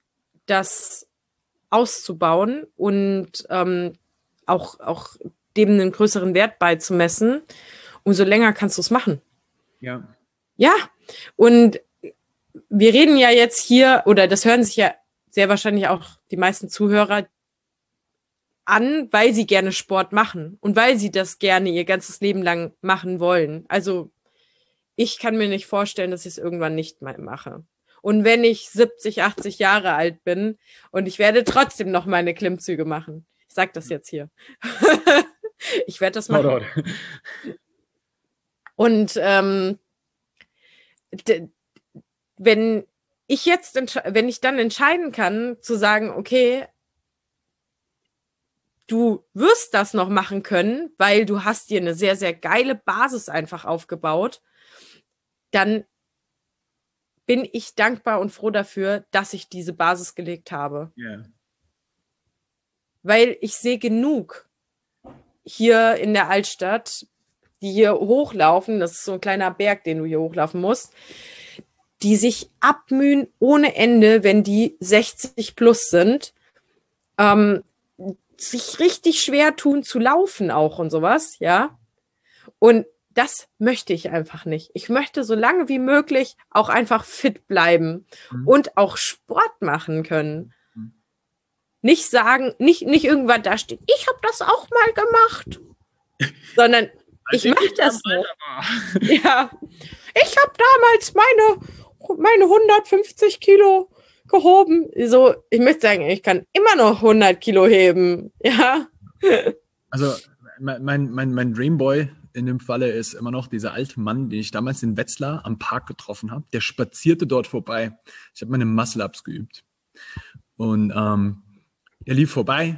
Speaker 2: das auszubauen und ähm, auch, auch dem einen größeren Wert beizumessen, umso länger kannst du es machen.
Speaker 1: Ja.
Speaker 2: Ja, und wir reden ja jetzt hier, oder das hören sich ja sehr wahrscheinlich auch die meisten Zuhörer an, weil sie gerne Sport machen und weil sie das gerne ihr ganzes Leben lang machen wollen. Also ich kann mir nicht vorstellen, dass ich es irgendwann nicht mehr mache. Und wenn ich siebzig, achtzig Jahre alt bin und ich werde trotzdem noch meine Klimmzüge machen. Ich sag das jetzt hier. Ich werde das machen. Und ähm, d- wenn ich jetzt, wenn ich dann entscheiden kann, zu sagen, okay, du wirst das noch machen können, weil du hast dir eine sehr, sehr geile Basis einfach aufgebaut, dann bin ich dankbar und froh dafür, dass ich diese Basis gelegt habe.
Speaker 1: Yeah.
Speaker 2: Weil ich sehe genug hier in der Altstadt, die hier hochlaufen, das ist so ein kleiner Berg, den du hier hochlaufen musst, die sich abmühen ohne Ende, wenn die sechzig plus sind, ähm, sich richtig schwer tun zu laufen auch und sowas, ja. Und das möchte ich einfach nicht. Ich möchte so lange wie möglich auch einfach fit bleiben mhm. und auch Sport machen können. Mhm. Nicht sagen, nicht, nicht irgendwann da stehen, ich habe das auch mal gemacht, sondern ich mache das noch. Ja, ich habe damals meine, meine hundertfünfzig Kilo gehoben. So, ich möchte sagen, ich kann immer noch hundert Kilo heben. Ja.
Speaker 1: Also mein, mein, mein Dreamboy in dem Falle ist immer noch dieser alte Mann, den ich damals in Wetzlar am Park getroffen habe. Der spazierte dort vorbei. Ich habe meine Muscle-Ups geübt. Und ähm, er lief vorbei,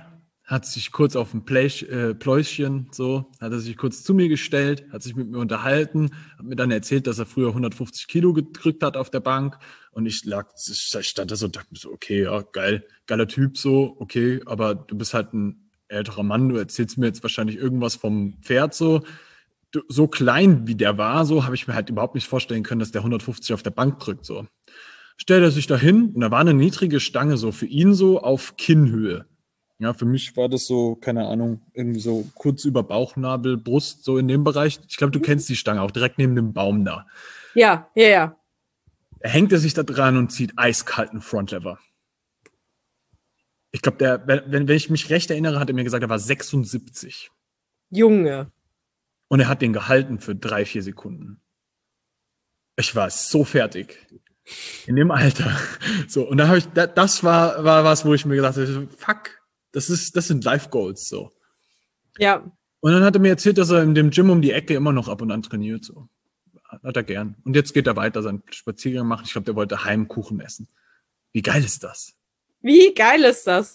Speaker 1: hat sich kurz auf ein Pläsch, äh, Pläuschen, so, hat er sich kurz zu mir gestellt, hat sich mit mir unterhalten, hat mir dann erzählt, dass er früher hundertfünfzig Kilo gedrückt hat auf der Bank und ich lag, ich stand da so, dachte mir so, okay, ja, geil, geiler Typ, so, okay, aber du bist halt ein älterer Mann, du erzählst mir jetzt wahrscheinlich irgendwas vom Pferd, so, du, so klein wie der war, so, habe ich mir halt überhaupt nicht vorstellen können, dass der hundertfünfzig auf der Bank drückt, so. Stellt er sich da hin und da war eine niedrige Stange, so, für ihn so auf Kinnhöhe. Ja, für mich war das so, keine Ahnung, irgendwie so kurz über Bauchnabel, Brust, so in dem Bereich. Ich glaube, du kennst die Stange auch direkt neben dem Baum da.
Speaker 2: Ja, ja, ja.
Speaker 1: Er hängt er sich da dran und zieht eiskalten Frontlever. Ich glaube, der, wenn, wenn ich mich recht erinnere, hat er mir gesagt, er war sechsundsiebzig.
Speaker 2: Junge.
Speaker 1: Und er hat den gehalten für drei, vier Sekunden. Ich war so fertig. In dem Alter. So, und da habe ich, das war, war was, wo ich mir gedacht habe, fuck. Das ist, das sind Life Goals, so.
Speaker 2: Ja.
Speaker 1: Und dann hat er mir erzählt, dass er in dem Gym um die Ecke immer noch ab und an trainiert, so. Hat er gern. Und jetzt geht er weiter seinen Spaziergang machen. Ich glaube, der wollte Heimkuchen essen. Wie geil ist das?
Speaker 2: Wie geil ist das?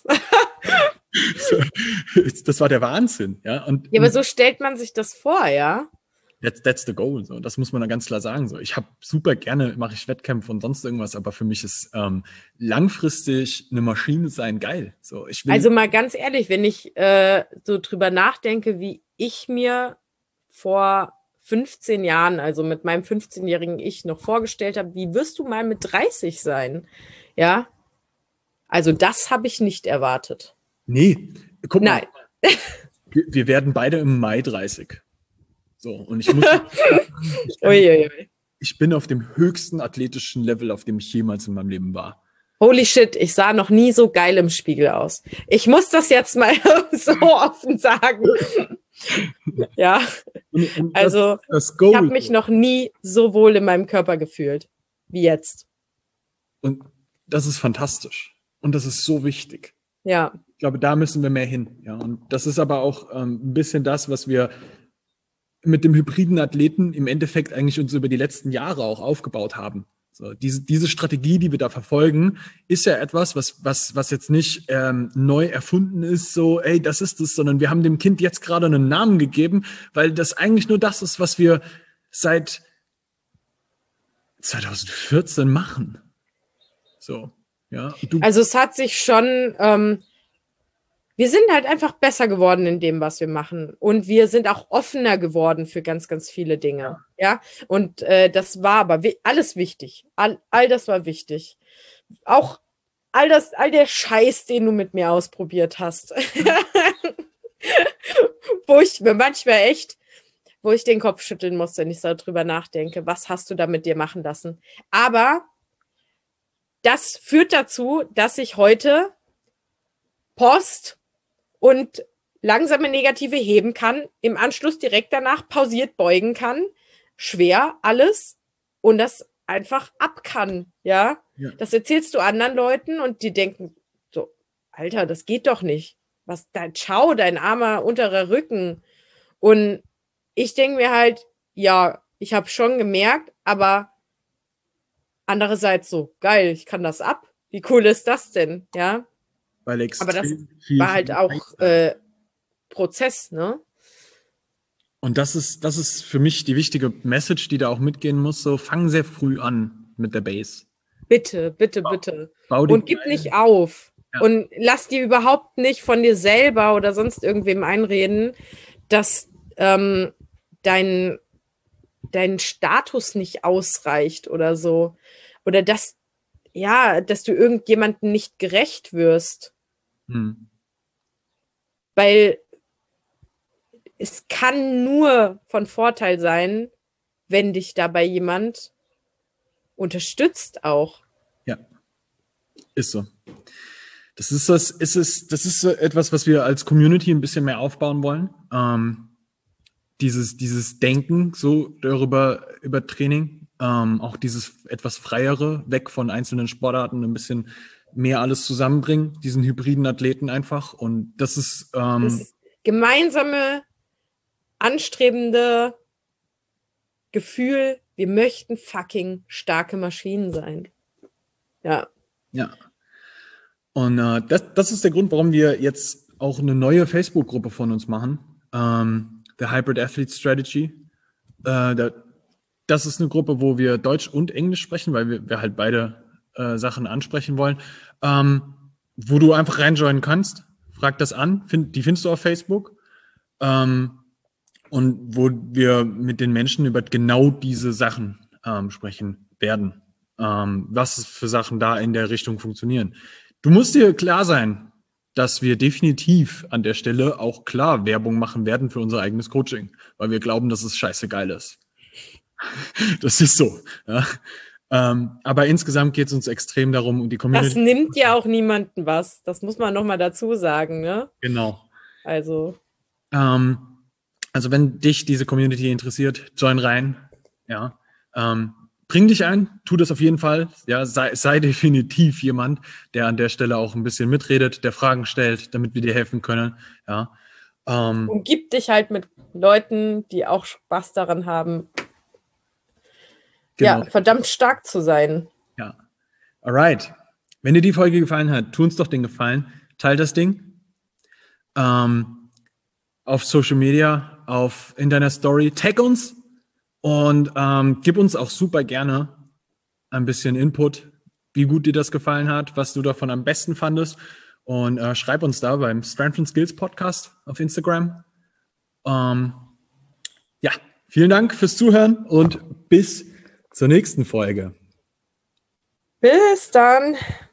Speaker 1: Das war der Wahnsinn, ja. Und,
Speaker 2: ja, aber so stellt man sich das vor, ja?
Speaker 1: That's, that's the goal. So. Das muss man da ganz klar sagen. So. Ich habe super gerne, mache ich Wettkämpfe und sonst irgendwas, aber für mich ist ähm, langfristig eine Maschine sein geil. So, ich will
Speaker 2: also mal ganz ehrlich, wenn ich äh, so drüber nachdenke, wie ich mir vor fünfzehn Jahren, also mit meinem fünfzehnjährigen Ich noch vorgestellt habe, wie wirst du mal mit dreißig sein? Ja, also das habe ich nicht erwartet.
Speaker 1: Nee, guck mal.
Speaker 2: Nein.
Speaker 1: Wir, wir werden beide im Mai dreißig. So, und ich muss. ich,
Speaker 2: bin,
Speaker 1: ich bin auf dem höchsten athletischen Level, auf dem ich jemals in meinem Leben war.
Speaker 2: Holy shit, ich sah noch nie so geil im Spiegel aus. Ich muss das jetzt mal so offen sagen. Ja,
Speaker 1: und, und
Speaker 2: also
Speaker 1: das, das Goal,
Speaker 2: ich habe mich noch nie so wohl in meinem Körper gefühlt wie jetzt.
Speaker 1: Und das ist fantastisch. Und das ist so wichtig.
Speaker 2: Ja.
Speaker 1: Ich glaube, da müssen wir mehr hin. Ja, und das ist aber auch ähm, ein bisschen das, was wir mit dem hybriden Athleten im Endeffekt eigentlich uns über die letzten Jahre auch aufgebaut haben. So, diese, diese Strategie, die wir da verfolgen, ist ja etwas, was, was, was jetzt nicht ähm, neu erfunden ist, so, ey, das ist es, sondern wir haben dem Kind jetzt gerade einen Namen gegeben, weil das eigentlich nur das ist, was wir seit zwanzig vierzehn machen. So, ja. Du
Speaker 2: also es hat sich schon, ähm, wir sind halt einfach besser geworden in dem, was wir machen. Und wir sind auch offener geworden für ganz, ganz viele Dinge. Ja, ja? Und äh, das war aber wi- alles wichtig. All, all das war wichtig. Auch all das, all der Scheiß, den du mit mir ausprobiert hast. Wo ich mir manchmal echt, wo ich den Kopf schütteln muss, wenn ich so drüber nachdenke. Was hast du da mit dir machen lassen? Aber das führt dazu, dass ich heute Post und langsame Negative heben kann, im Anschluss direkt danach pausiert beugen kann, schwer alles und das einfach ab kann, ja? Ja. Das erzählst du anderen Leuten und die denken so, Alter, das geht doch nicht. Was, dein Ciao, dein armer unterer Rücken. Und ich denke mir halt, ja, ich habe schon gemerkt, aber andererseits so, geil, ich kann das ab. Wie cool ist das denn, ja?
Speaker 1: Weil
Speaker 2: aber das
Speaker 1: viel,
Speaker 2: war halt auch äh, Prozess, ne?
Speaker 1: Und das ist, das ist für mich die wichtige Message, die da auch mitgehen muss. So, fang sehr früh an mit der Base.
Speaker 2: Bitte, bitte, bau, bitte.
Speaker 1: Bau
Speaker 2: und gib nicht auf. Ja. Und lass dir überhaupt nicht von dir selber oder sonst irgendwem einreden, dass ähm, dein, dein Status nicht ausreicht oder so. Oder dass, ja, dass du irgendjemandem nicht gerecht wirst. Hm. Weil es kann nur von Vorteil sein, wenn dich dabei jemand unterstützt auch.
Speaker 1: Ja, ist so. Das ist das, ist es, das ist so etwas, was wir als Community ein bisschen mehr aufbauen wollen. Ähm, dieses, dieses Denken so darüber, über Training, ähm, auch dieses etwas freiere, weg von einzelnen Sportarten, ein bisschen mehr alles zusammenbringen, diesen hybriden Athleten einfach. Und das ist ähm,
Speaker 2: das gemeinsame, anstrebende Gefühl, wir möchten fucking starke Maschinen sein. Ja.
Speaker 1: Ja. Und äh, das, das ist der Grund, warum wir jetzt auch eine neue Facebook-Gruppe von uns machen, ähm, The Hybrid Athlete Strategy. Äh, da, das ist eine Gruppe, wo wir Deutsch und Englisch sprechen, weil wir, wir halt beide äh, Sachen ansprechen wollen, ähm, wo du einfach reinjoinen kannst. Frag das an, find, die findest du auf Facebook. Ähm, und wo wir mit den Menschen über genau diese Sachen ähm, sprechen werden. Ähm, was für Sachen da in der Richtung funktionieren. Du musst dir klar sein, dass wir definitiv an der Stelle auch klar Werbung machen werden für unser eigenes Coaching, weil wir glauben, dass es scheiße geil ist. Das ist so. Ja. Ähm, aber insgesamt geht es uns extrem darum, um die Community.
Speaker 2: Das nimmt ja auch niemanden was. Das muss man nochmal dazu sagen, ne?
Speaker 1: Genau.
Speaker 2: Also.
Speaker 1: Ähm, also wenn dich diese Community interessiert, join rein. Ja. Ähm, bring dich ein, tu das auf jeden Fall. Ja, sei, sei definitiv jemand, der an der Stelle auch ein bisschen mitredet, der Fragen stellt, damit wir dir helfen können. Ja. Ähm,
Speaker 2: Umgib dich halt mit Leuten, die auch Spaß daran haben,
Speaker 1: genau.
Speaker 2: ja, verdammt stark zu sein.
Speaker 1: Ja. Alright. Wenn dir die Folge gefallen hat, tu uns doch den Gefallen. Teil das Ding. Ähm, auf Social Media, auf, in deiner Story. Tag uns und ähm, gib uns auch super gerne ein bisschen Input, wie gut dir das gefallen hat, was du davon am besten fandest. Und äh, schreib uns da beim Strength and Skills Podcast auf Instagram. Ähm, ja, vielen Dank fürs Zuhören und bis zur nächsten Folge.
Speaker 2: Bis dann.